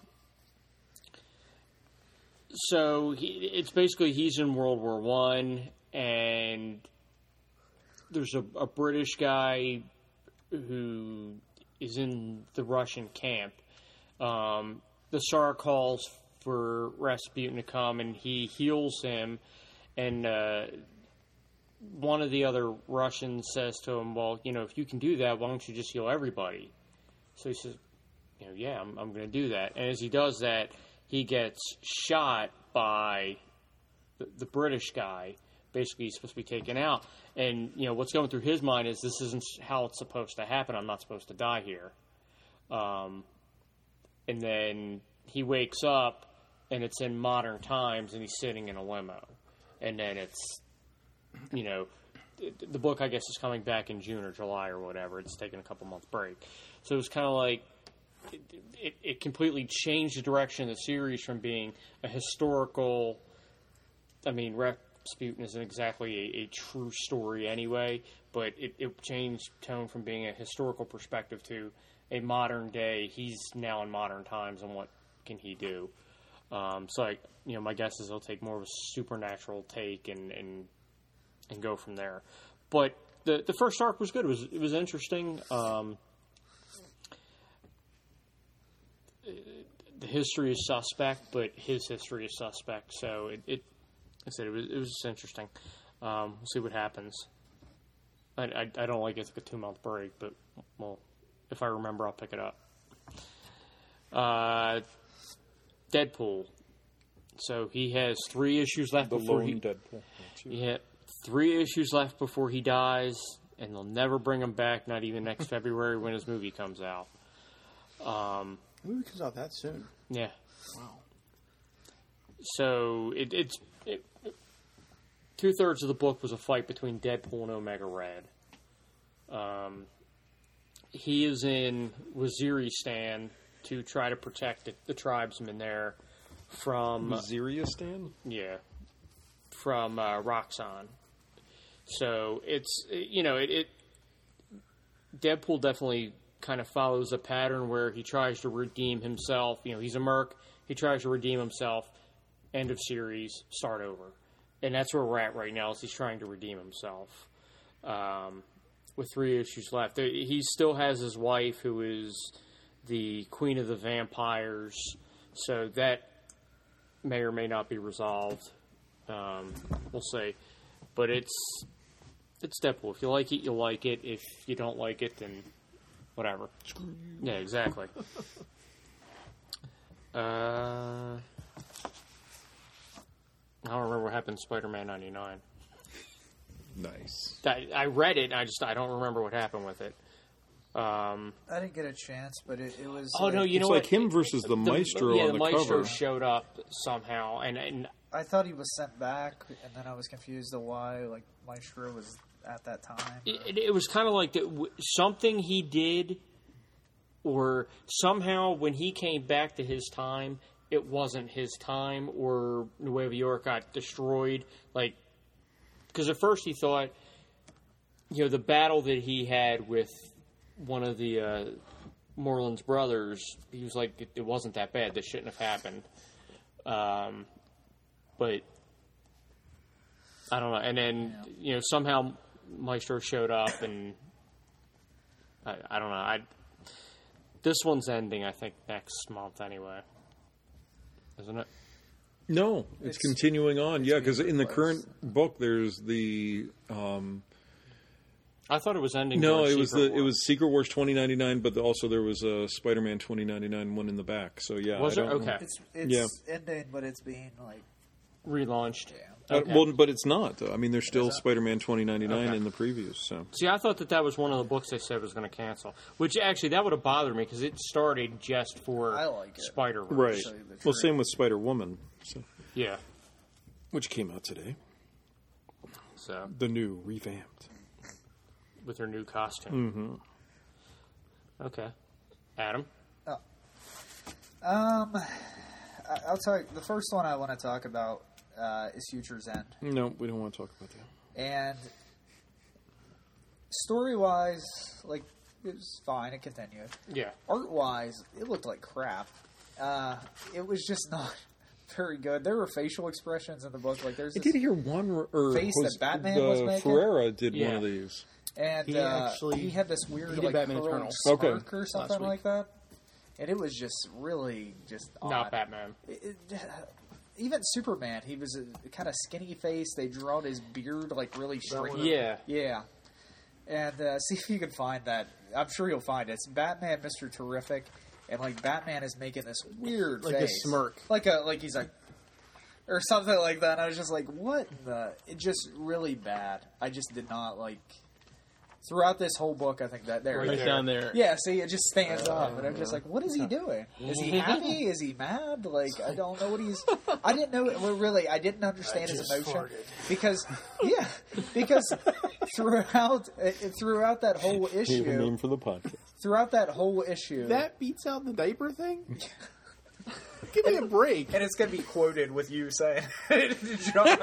so he, it's basically he's in World War One, and there's a, a British guy who is in the Russian camp. Um, the Tsar calls for Rasputin to come, and he heals him, and uh, one of the other Russians says to him, well, you know, if you can do that, why don't you just heal everybody? So he says, you know, yeah, I'm, I'm going to do that. And as he does that, he gets shot by the, the British guy. Basically, he's supposed to be taken out. And, you know, what's going through his mind is this isn't how it's supposed to happen. I'm not supposed to die here. Um, and then he wakes up, and it's in modern times, and he's sitting in a limo. And then it's, you know, it, the book, I guess, is coming back in June or July or whatever. It's taking a couple month break, so it was kind of like it, it, it completely changed the direction of the series from being a historical. I mean, Rasputin isn't exactly a, a true story anyway, but it, it changed tone from being a historical perspective to a modern day. He's now in modern times, and what can he do? Um, so, I, you know, my guess is they'll take more of a supernatural take and, and and go from there. But the the first arc was good. It was it was interesting. Um, the history is suspect, but his history is suspect. So it, it I said it was it was just interesting. Um, we'll see what happens. I, I, I don't like it to a two month break, but well, if I remember, I'll pick it up. Uh. Deadpool. So he has three issues left The before lone he. Deadpool. He had three issues left before he dies, and they'll never bring him back. Not even next February when his movie comes out. Um, The movie comes out that soon. yeah. Wow. So it, it's it, two thirds of the book was a fight between Deadpool and Omega Red. Um, he is in Waziristan to try to protect the, the tribesmen there from Waziristan? yeah from uh, Roxxon. So it's you know it, it Deadpool definitely kind of follows a pattern where he tries to redeem himself. You know, he's a merc. He tries to redeem himself. End of series, start over, and that's where we're at right now. Is he's trying to redeem himself um, with three issues left. He still has his wife, who is the Queen of the Vampires, so that may or may not be resolved. Um, we'll see, but it's it's Deadpool. If you like it, you'll like it. If you don't like it, then whatever. Yeah, exactly. uh, I don't remember what happened in Spider-Man ninety-nine. Nice. I, I read it. And I just I don't remember what happened with it. Um, I didn't get a chance, but it, it was. oh like, no, you It's know like what? him versus the Maestro yeah, on the the Maestro cover. showed up somehow, and, and I thought he was sent back, and then I was confused of why like Maestro was at that time. it, it was kind of like that, w- something he did, or somehow when he came back to his time, it wasn't his time, or Nueva York got destroyed. Like, because at first he thought, you know, the battle that he had with one of the uh, Moreland's brothers, he was like, it, it wasn't that bad. This shouldn't have happened. Um, but I don't know. And then Yeah. you know somehow Maestro showed up, and I, I don't know. I this one's ending, I think, next month anyway, isn't it? No, it's, It's- continuing on. Yeah, because in the close. current book, there's the um, I thought it was ending. no, during it was Secret the it War. was Secret Wars twenty ninety-nine, but also there was a Spider-Man twenty ninety-nine one in the back. So yeah, Was I there? don't know. Okay. It's it's ending, but it's being like relaunched. yeah. Uh, Okay. well, but it's not. Though. I mean, there's still Is it? Spider-Man twenty ninety-nine Okay. in the previews. So See, I thought that that was one of the books they said was going to cancel, which actually that would have bothered me because it started just for I like it. Spider-Verse. right. show you the Well, truth. same with Spider-Woman, so, Yeah. which came out today. So The new revamped. with her new costume. Mm-hmm. Okay. Adam. Um, I- I'll tell you, the first one I want to talk about uh, is Future's End. No, we don't want to talk about that. And story wise, like, it was fine, it continued. Yeah. Art wise, it looked like crap. Uh, it was just not very good. There were facial expressions in the book, like, there's I this. did hear one or face was that Batman the was making? Ferreira did Yeah. one of these. And He uh, actually- he had this weird, he did like, Batman curled Eternal. smirk Okay. or something Last week. like that. And it was just really just odd. Not Batman. It- it- even Superman, he was a kind of skinny face. They drew out his beard like really straight. Yeah. Yeah. And uh, see if you can find that. I'm sure you'll find it. It's Batman, Mister Terrific, and like Batman is making this weird Like a face, smirk. like a like he's like, or something like that. And I was just like, what in the? It just really bad. I just did not like. Throughout this whole book, I think that there, Right Right there. down there. yeah, see, it just stands up, and I'm just like, what is he doing? Is he happy? Is he mad? Like, I don't know what he's. I didn't know. Well, really, I didn't understand his emotion because, yeah, because throughout uh, throughout that whole We have a issue, name for the podcast. throughout that whole issue, That beats out the diaper thing? Give me a break. and it's going to be quoted with you saying, John.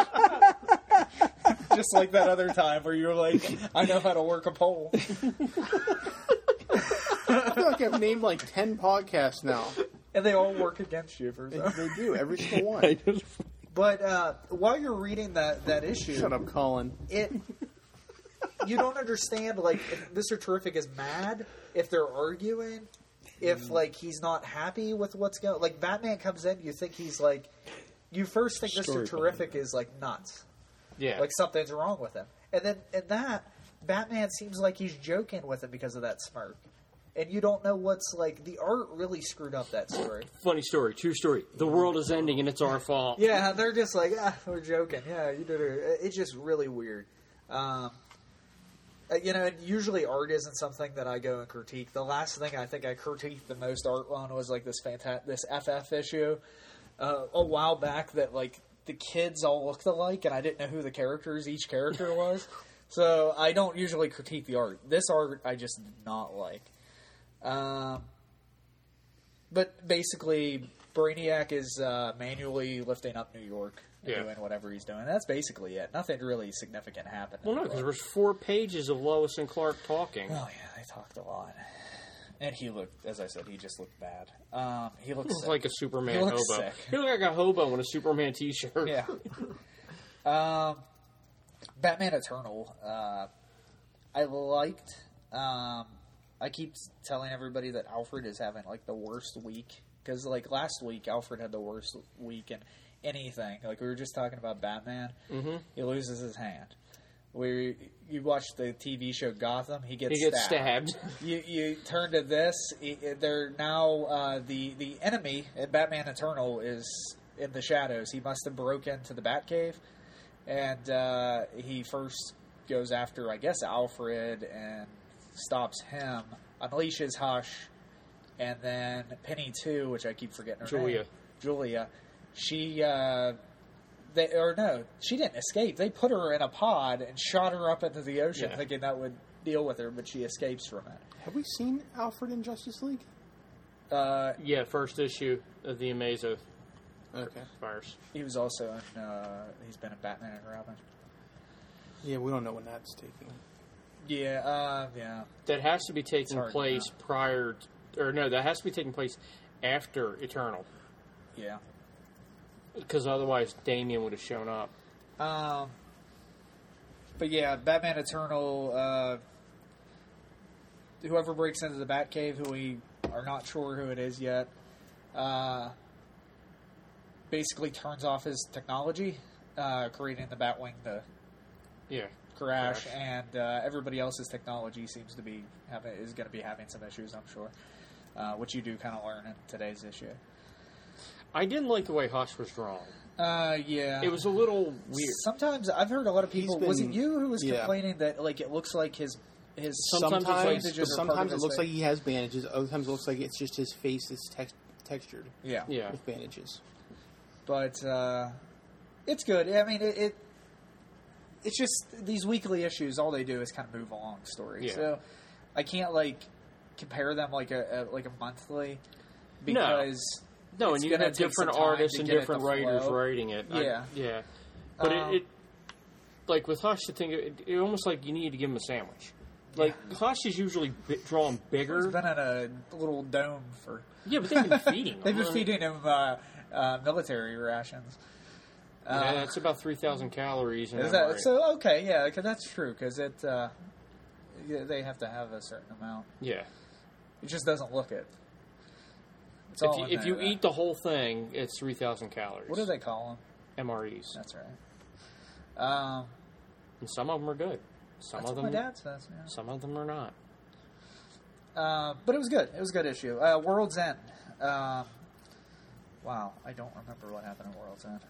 Just like that other time where you were like, I know how to work a pole. I feel like I've named like ten podcasts now. And they all work against you for They, some. they do, every single one. I just, But uh, while you're reading that, that issue, Shut up, Colin. it you don't understand, like, if Mister Terrific is mad, if they're arguing, if, like, he's not happy with what's going... Like, Batman comes in, you think he's, like... You first think Mister Story Terrific behind is, like, nuts. Yeah. Like, something's wrong with him. And then, in that, Batman seems like he's joking with him because of that smirk. And you don't know what's, like... The art really screwed up that story. Funny story, true story. The world is ending and it's our fault. Yeah, they're just like, ah, we're joking. Yeah, you did it. It's just really weird. Um, uh, you know, and usually art isn't something that I go and critique. The last thing I think I critiqued the most art on was like this fanta- this F F issue uh, a while back that like the kids all looked alike, and I didn't know who the characters each character was. So I don't usually critique the art. This art I just did not like. Um, but basically, Brainiac is uh, manually lifting up New York and Yeah. doing whatever he's doing. That's basically it. Nothing really significant happened. Well, no, because there was four pages of Lois and Clark talking. Oh yeah, they talked a lot, and he looked, as I said, he just looked bad. Um, he looked He looked sick. like a Superman He looks hobo. sick. He looked like a hobo in a Superman T-shirt. Yeah. um, Batman Eternal. Uh, I liked. Um, I keep telling everybody that Alfred is having like the worst week because like last week Alfred had the worst week in anything. Like we were just talking about Batman. Mm-hmm. He loses his hand. We you watch the T V show Gotham. He gets He gets stabbed. stabbed. You you turn to this. he- They're now uh, the the enemy in Batman Eternal is in the shadows. He must have broke into the Batcave, and uh, he first goes after I guess Alfred and stops him, unleashes Hush, and then Penny too, which I keep forgetting her Julia. name. Julia. She. Uh, They, or no, she didn't escape. They put her in a pod and shot her up into the ocean, Yeah. thinking that would deal with her, but she escapes from it. Have we seen Alfred in Justice League? Uh, Yeah, first issue of the Amazo Okay. virus. he was also in. Uh, he's been in Batman and Robin. Yeah, we don't know when that's taking. Yeah, uh, yeah. That has to be taking hard to place prior, to, or no, that has to be taking place after Eternal, Yeah. because otherwise Damian would have shown up. Um, but yeah, Batman Eternal. Uh, whoever breaks into the Batcave, who we are not sure who it is yet, uh, basically turns off his technology, uh, creating the Batwing to Yeah, crash, Crash. and uh, everybody else's technology seems to be having is going to be having some issues. I'm sure, uh, which you do kind of learn in today's issue. I didn't like the way Hush was drawn. Uh, yeah, It was a little weird. Sometimes I've heard a lot of people. He's was been- it you who was yeah. complaining that like it looks like his his Sometimes Sometimes, it's like- bandages are part sometimes of it his looks face? like he has bandages. Other times it looks like it's just his face that's tex- textured yeah, Yeah, with bandages. but uh, it's good. I mean, it, it it's just these weekly issues. All they do is kind of move along stories. Yeah. So I can't like compare them like a, a like a monthly No. because. no, It's and you gonna have take different some time artists to and get it different to writers flow. writing it. I- Yeah. yeah, but Um, it, it, like with Hush, the thing, it, it almost like you need to give him a sandwich. Like Hush is usually bi- drawn bigger. He's been in a little dome for. Yeah, but they've been feeding him. They've been feeding him uh, uh, military rations. Yeah, Uh, it's about three thousand calories. And Is I'm that like- so? Okay, yeah, 'cause that's true. Because it, uh, yeah, they have to have a certain amount. Yeah. It just doesn't look it. It's If all you, in if there, you though. eat the whole thing, it's three thousand calories. What do they call them? M R Es. That's right. Um, And some of them are good. Some that's of what them, my dad says. Yeah. some of them are not. Uh, but it was good. It was a good issue. Uh, World's End. Um, wow, I don't remember what happened at World's End.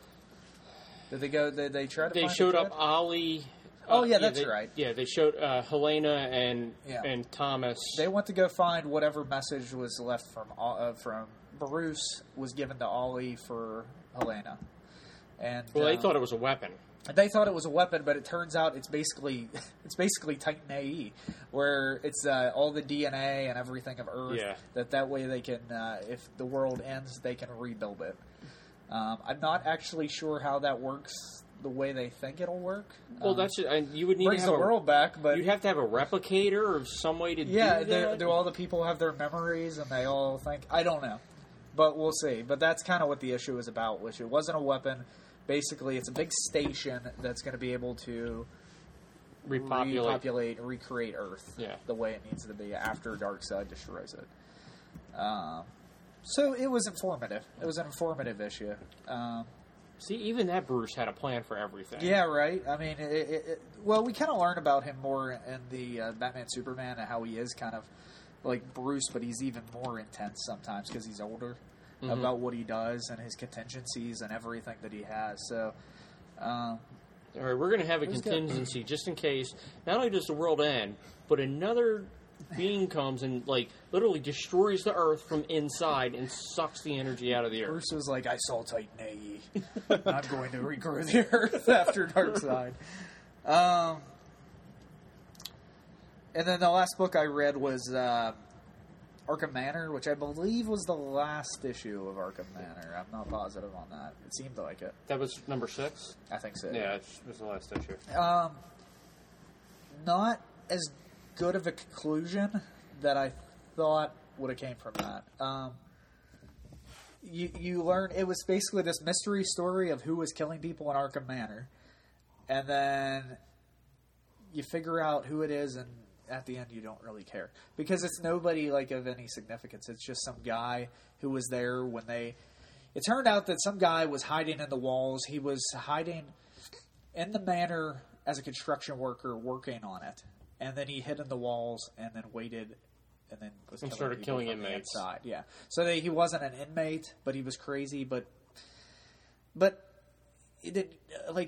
Did they go? Did they try to? They find showed the up kid? Ollie. Oh, uh, yeah, that's they- right. Yeah, they showed uh, Helena and Yeah. and Thomas. They went to go find whatever message was left from uh, from Bruce was given to Ollie for Helena. And well, they uh, thought it was a weapon. they thought it was a weapon, but it turns out it's basically it's basically Titan A E, where it's uh, all the D N A and everything of Earth. Yeah. That that way they can, uh, if the world ends, they can rebuild it. Um, I'm not actually sure how that works the way they think it'll work. Well, um, that's and you would need brings to have the a, world back, but you'd have to have a replicator or some way to yeah, do do, that. do all the people have their memories and they all think? I don't know, but we'll see. But that's kind of what the issue is about. Which it wasn't a weapon. Basically, it's a big station that's going to be able to repopulate. repopulate and recreate Earth Yeah. the way it needs to be after Darkseid destroys it. Um, so it was informative. It was an informative issue. Um, See, even that Bruce had a plan for everything. yeah, right. I mean, it, it, it, well, we kind of learn about him more in the uh, Batman Superman and how he is kind of like Bruce, but he's even more intense sometimes because he's older. Mm-hmm. About what he does and his contingencies and everything that he has. So, um, All right, we're going to have a was good. contingency just in case. Not only does the world end, but another being comes and like literally destroys the Earth from inside and sucks the energy out of the Earth. Bruce was like, I saw Titan A E. I'm going to regrow the Earth after Darkseid. Um, and then the last book I read was uh, Arkham Manor, which I believe was the last issue of Arkham Manor. I'm not positive on that. It seemed like it. That was number six. I think so. Yeah, it was the last issue. Um, not as good of a conclusion that I thought would have came from that. Um, you you learn it was basically this mystery story of who was killing people in Arkham Manor, and then you figure out who it is, and at the end you don't really care because it's nobody like of any significance. It's just some guy who was there when they. It turned out that some guy was hiding in the walls. He was hiding in the manor as a construction worker working on it. And then he hid in the walls and then waited and then was And killing started people killing from the inmates. inside. Yeah. So they, he wasn't an inmate, but he was crazy. But, but it did, like...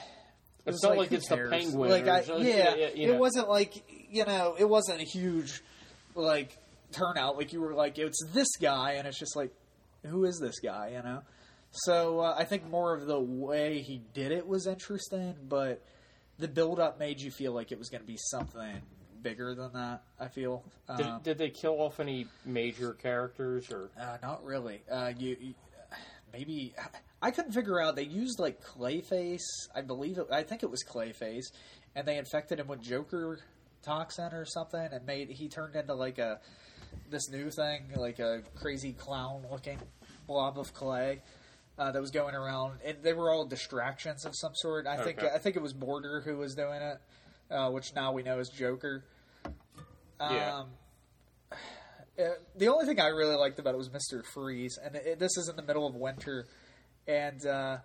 It It's was not like who it's the cares? Penguin Like or I, something. yeah, Yeah, yeah, you know. it wasn't like, you know, it wasn't a huge, like, turnout. Like, you were like, it's this guy, and it's just like, who is this guy, you know? So uh, I think more of the way he did it was interesting, but the build-up made you feel like it was going to be something bigger than that, I feel. Did, Um, did they kill off any major characters or? uh, not really. Uh, you, you maybe I couldn't figure out. They used like Clayface, I believe. It, I think it was Clayface, and they infected him with Joker toxin or something, and made he turned into like a this new thing, like a crazy clown-looking blob of clay uh, that was going around. And they were all distractions of some sort. I think Okay. I think it was Border who was doing it, uh, which now we know is Joker. Yeah. Um, Uh, the only thing I really liked about it was Mister Freeze, and it, this is in the middle of winter, and uh,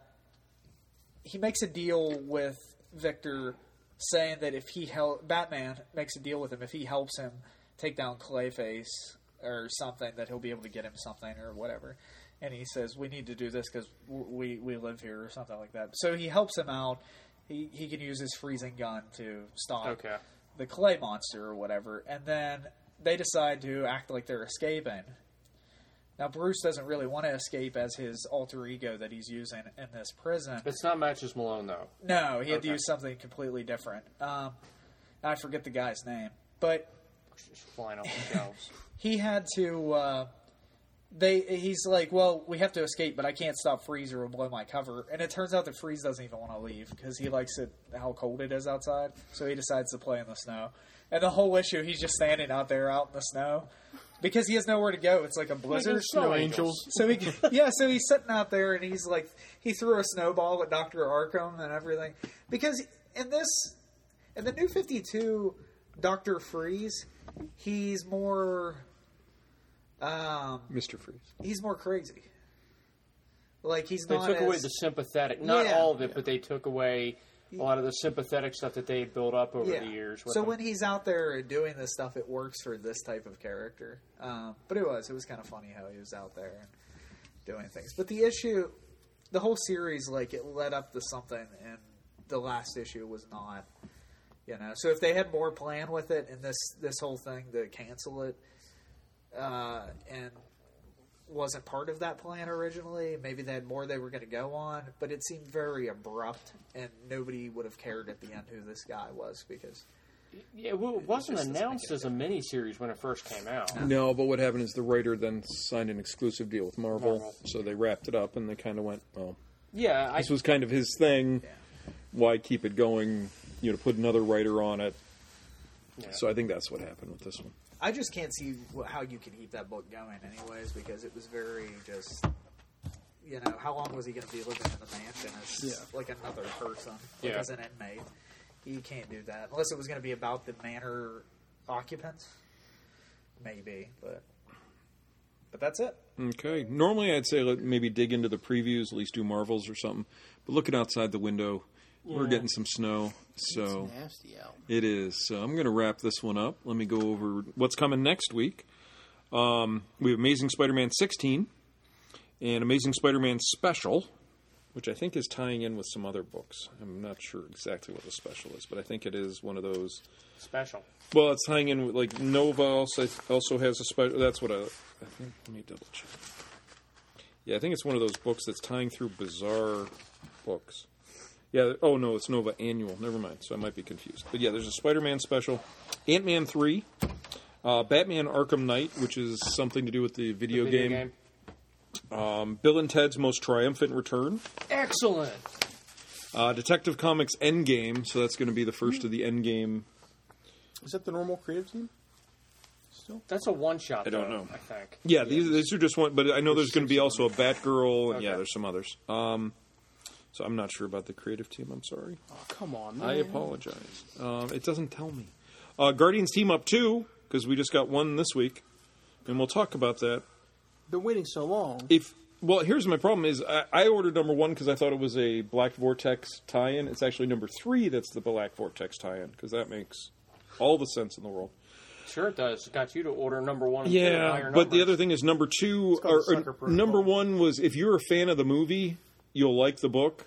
he makes a deal with Victor, saying that if he help Batman makes a deal with him if he helps him take down Clayface or something, that he'll be able to get him something or whatever. And he says, "We need to do this because we we live here," or something like that. So he helps him out. He he can use his freezing gun to stop Okay. the clay monster or whatever, and then they decide to act like they're escaping. Now, Bruce doesn't really want to escape as his alter ego that he's using in this prison. It's not Matches Malone though. No, he had Okay. to use something completely different. Um, I forget the guy's name, but Just flying off the shelves. he had to. Uh, they he's like, well, we have to escape, but I can't stop Freeze or it'll blow my cover. And it turns out that Freeze doesn't even want to leave because he likes it how cold it is outside. So he decides to play in the snow. And the whole issue, he's just standing out there out in the snow because he has nowhere to go. It's like a blizzard. Snow angels. So he, yeah, so he's sitting out there and he's like, he threw a snowball at Doctor Arkham and everything. Because in this, in the New fifty-two, Doctor Freeze, he's more, um, Mister Freeze. he's more crazy. Like he's They not took away as- the sympathetic, not Yeah. all of it, but they took away a lot of the sympathetic stuff that they had built up over yeah. the years. with So them. when he's out there doing this stuff, it works for this type of character. Um, but it was, it was kind of funny how he was out there and doing things. But the issue, the whole series, like it led up to something, and the last issue was not. You know, so if they had more plan with it and this this whole thing to cancel it, uh, and wasn't part of that plan originally. Maybe they had more they were going to go on, but it seemed very abrupt, and nobody would have cared at the end who this guy was because Yeah, well, it wasn't just doesn't announced make as a miniseries when it first came out. No, but what happened is the writer then signed an exclusive deal with Marvel, Marvel. so they wrapped it up, and they kind of went, well, Yeah, I, this was kind of his thing. Yeah. Why keep it going? You know, put another writer on it. yeah. So I think that's what happened with this one. I just can't see wh- how you can keep that book going, anyways, because it was very just. You know, how long was he going to be living in the mansion as Yeah. like another person, like Yeah. as an inmate? You can't do that unless it was going to be about the manor occupants, maybe. But but that's it. Okay. Normally, I'd say let maybe dig into the previews, at least do Marvels or something. But looking outside the window, we're Yeah. getting some snow, so It's nasty out. it is. So I'm going to wrap this one up. Let me go over what's coming next week. Um, we have Amazing Spider-Man sixteen and Amazing Spider-Man Special, which I think is tying in with some other books. I'm not sure exactly what the special is, but I think it is one of those. Special. Well, it's tying in with, like, Nova also, also has a special. That's what I, I think. Let me double check. Yeah, I think it's one of those books that's tying through bizarre books. Yeah, oh no, it's Nova Annual. Never mind, so I might be confused. But yeah, there's a Spider-Man special, Ant-Man three, uh, Batman Arkham Knight, which is something to do with the video, The video game. game. Um, Bill and Ted's Most Triumphant Return, Excellent. uh, Detective Comics Endgame, so that's going to be the first of the Endgame. Is that the normal creative team? Still? That's a one shot. I don't though, know. I think. Yeah, these, these are just one, but I know there's going to be also a Batgirl, and yeah, Okay. there's some others. Um, so I'm not sure about the creative team. I'm sorry. Oh, come on, man. I apologize. Um, it doesn't tell me. Uh, Guardians Team Up two, because we just got one this week, and we'll talk about that. Been waiting so long. If well, here's my problem: is I, I ordered number one because I thought it was a Black Vortex tie-in. It's actually number three that's the Black Vortex tie-in, because that makes all the sense in the world. Sure, it does. It got you to order number one. and two Yeah, higher but the numbers. other thing is number two, called or, or Sucker Protocol. number one was if you're a fan of the movie, you'll like the book.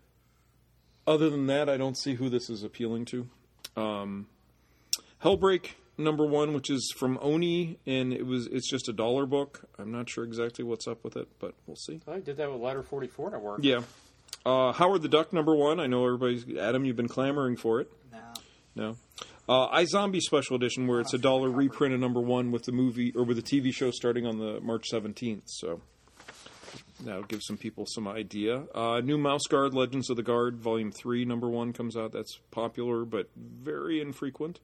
Other than that, I don't see who this is appealing to. Um, Hellbreak number one, which is from Oni, and it was it's just a dollar book. I'm not sure exactly what's up with it, but we'll see. I did that with Letter forty-four and it worked. Yeah, uh, Howard the Duck number one. I know everybody's Adam. You've been clamoring for it. No. No. Uh, iZombie Special Edition, where it's a dollar reprint of number one with the movie or with the T V show starting on the March seventeenth. So that'll give some people some idea. Uh, new Mouse Guard, Legends of the Guard, Volume three, number one comes out. That's popular but very infrequent.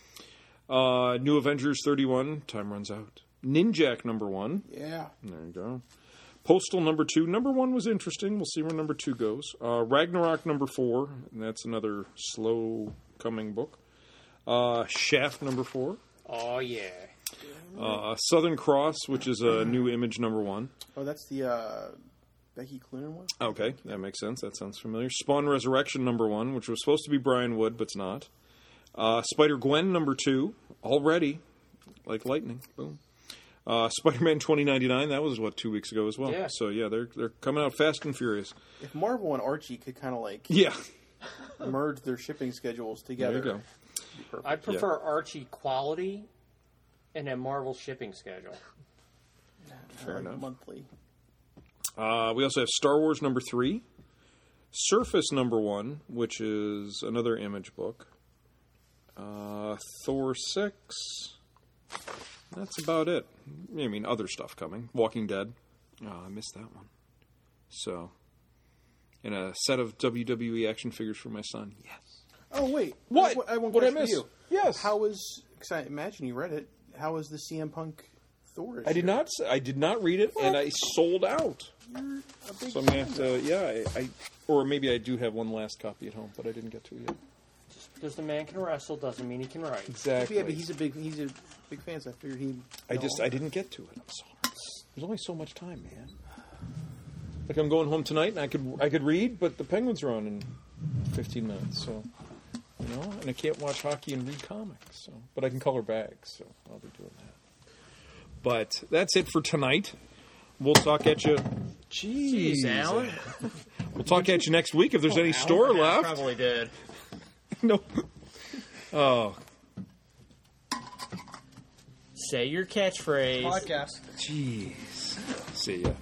Uh, new Avengers thirty-one, time runs out. Ninjak number one. Yeah. There you go. Postal number two. Number one was interesting. We'll see where number two goes. Uh, Ragnarok number four, and that's another slow coming book. Uh, Shaft number four. Oh yeah. Uh, Southern Cross, which is a new Image number one. Oh, that's the uh, Becky Cloonan one? Okay, that makes sense. That sounds familiar. Spawn Resurrection number one, which was supposed to be Brian Wood, but it's not. Uh, Spider-Gwen number two, already, like lightning. Boom. Uh, Spider-Man twenty ninety-nine, that was, what, two weeks ago as well. Yeah. So, yeah, they're they're coming out fast and furious. If Marvel and Archie could kind of like Yeah. merge their shipping schedules There together. you go. I prefer Archie quality and then Marvel shipping schedule. Fair like enough. Monthly. Uh, we also have Star Wars number three. Surface number one, which is another Image book. Uh, Thor six. That's about it. I mean, other stuff coming. Walking Dead. Oh, I missed that one. So, and a set of W W E action figures for my son. Yes. Oh wait, What? I, I have one What'd I question for miss? you. Yes. How was? Because I imagine you read it. How was the C M Punk Thor? I did issue? not. s- I did not read it, and I sold out. You're a big So I'm gonna fan. have to. Yeah, I, I. Or maybe I do have one last copy at home, but I didn't get to it yet. Just because the man can wrestle doesn't mean he can write. Exactly. Yeah, but he's a big he's a big fan. So I figured he. I just I didn't get to it. I'm sorry. There's only so much time, man. Like I'm going home tonight, and I could I could read, but the Penguins are on in fifteen minutes, so you know, and I can't watch hockey and read comics. So, but I can color bags, so I'll be doing that. But that's it for tonight. We'll talk at you. Jeez, Jeez, Alan. We'll talk at you next week if there's any store left. Probably did. No. Oh, Say your catchphrase. Podcast. jeez. See ya.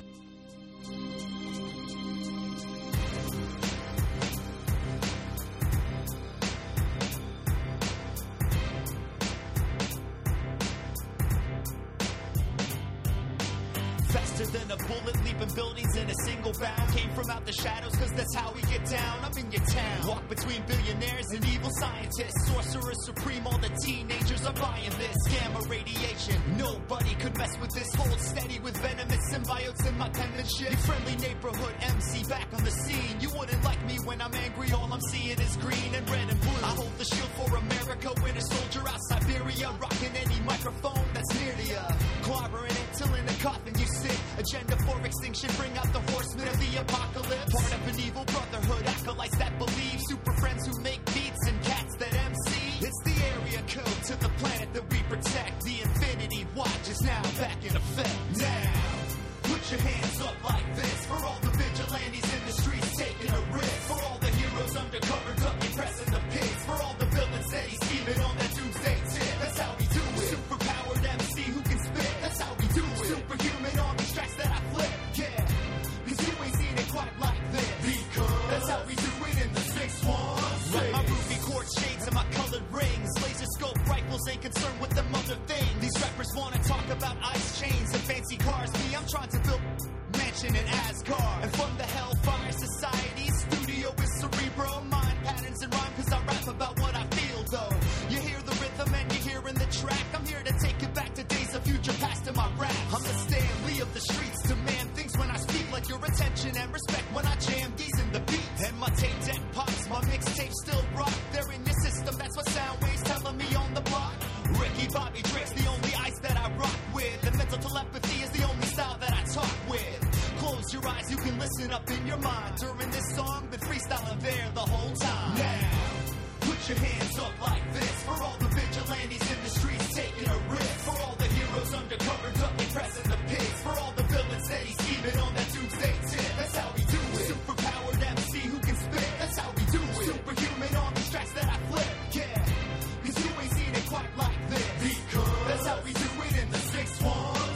Faster than a bullet, leaping buildings in a single bound. Came from out the shadows, cause that's how we get down. I'm in your town. Walk between billionaires and evil scientists. Sorcerer supreme, all the teenagers are buying this. Gamma radiation, nobody could mess with this. Hold steady with venomous symbiotes in my penmanship. Your friendly neighborhood M C back on the scene. You wouldn't like me when I'm angry, all I'm seeing is green and red and blue. I hold the shield for America, winter soldier out Siberia. Rocking any microphone that's near to ya. Clobbering it till in a coffin you sit. Agenda for extinction, bring out the horsemen of the apocalypse. Part of an evil brotherhood, acolytes that believe. Super friends who make beats and cats that M C. It's the area code to the planet that we protect. The Infinity Watch is now back in effect. Now, put your hands up like this. For all the vigilantes in the streets taking a risk. For all the heroes undercover ducking, pressing the pits. For all the villains that he's scheming on that doomsday tip. That's how we do it. Superpowered M C who can spit. That's how we do it. Superhuman on these tracks that I flip. Yeah, cause you ain't seen it quite like this. Because that's how we do it in the six one six. My ruby quartz shades and my colored rings. Laser scope rifles ain't concerned with them other things. These rappers wanna talk about ice chains and fancy cars. Me, I'm trying to build mansion in Asgard. And from the Hellfire Society, studio is cerebral. Mind patterns and rhyme cause I rap about what I feel though. You hear the rhythm and you're hearing the track. I'm here to take you back to days of future past in my rap. I'm the Stan Lee of the streets. Demand things when I speak like your attention and respect when I jam these in the beat. And my tape deck pops, my mixtape still rock. They're in your system, that's what sound waves telling me on the block. Ricky Bobby Drake's the only ice that I rock with. And mental telepathy is the only style that I talk with. Close your eyes, you can listen up in your mind. During this song, been freestyling there the whole time. Now, put your hands up like this. For all the vigilantes in the streets taking a risk. For all the heroes undercover ducking, pressing the pits. For all the villains that he's scheming on that doomsday tip. That's how we do it. Superpowered M C who can spit. That's how we do it. Superhuman on these tracks that I flip. Yeah, cause you ain't seen it quite like this. Because that's how we do it in the six one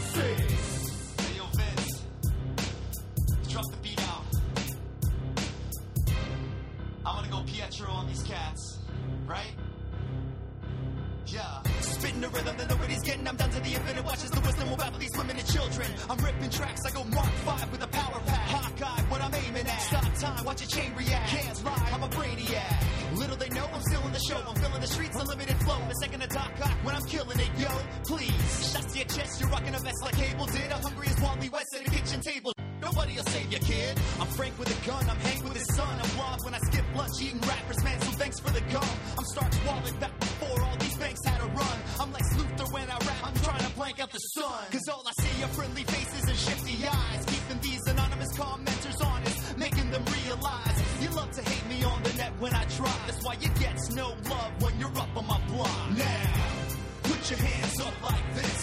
six. Hey yo Vince, drop the beat out. I'm gonna go Pietro on these cats, right? Yeah. Spitting the rhythm that nobody's getting. I'm down to the infinite. Watches the wisdom will baffle these women and children. I'm ripping tracks. I go Mark five with a power pack. Hawkeye, what I'm aiming at. Stop time, watch a chain react. Can't lie, I'm a brainiac. Little they know, I'm still in the show. I'm filling the streets, unlimited flow. The second of Doc Ock when I'm killing it, yo. Please, shots to your chest. You're rocking a vest like Cable did. I'm hungry as Wally West at a kitchen table. Nobody will save you, kid. I'm Frank with a gun. I'm Hank with his son. I'm blonde when I skip lunch, eating rappers, man. So thanks for the gum. I'm Stark Wallet back before all these banks had a run. I'm like Luthor when I rap. I'm trying to blank out the sun. Cause all I see are friendly faces and shifty eyes. Keeping these anonymous commenters honest, making them realize you love to hate me on the net when I drop. That's why you get no love when you're up on my block. Now, put your hands up like this.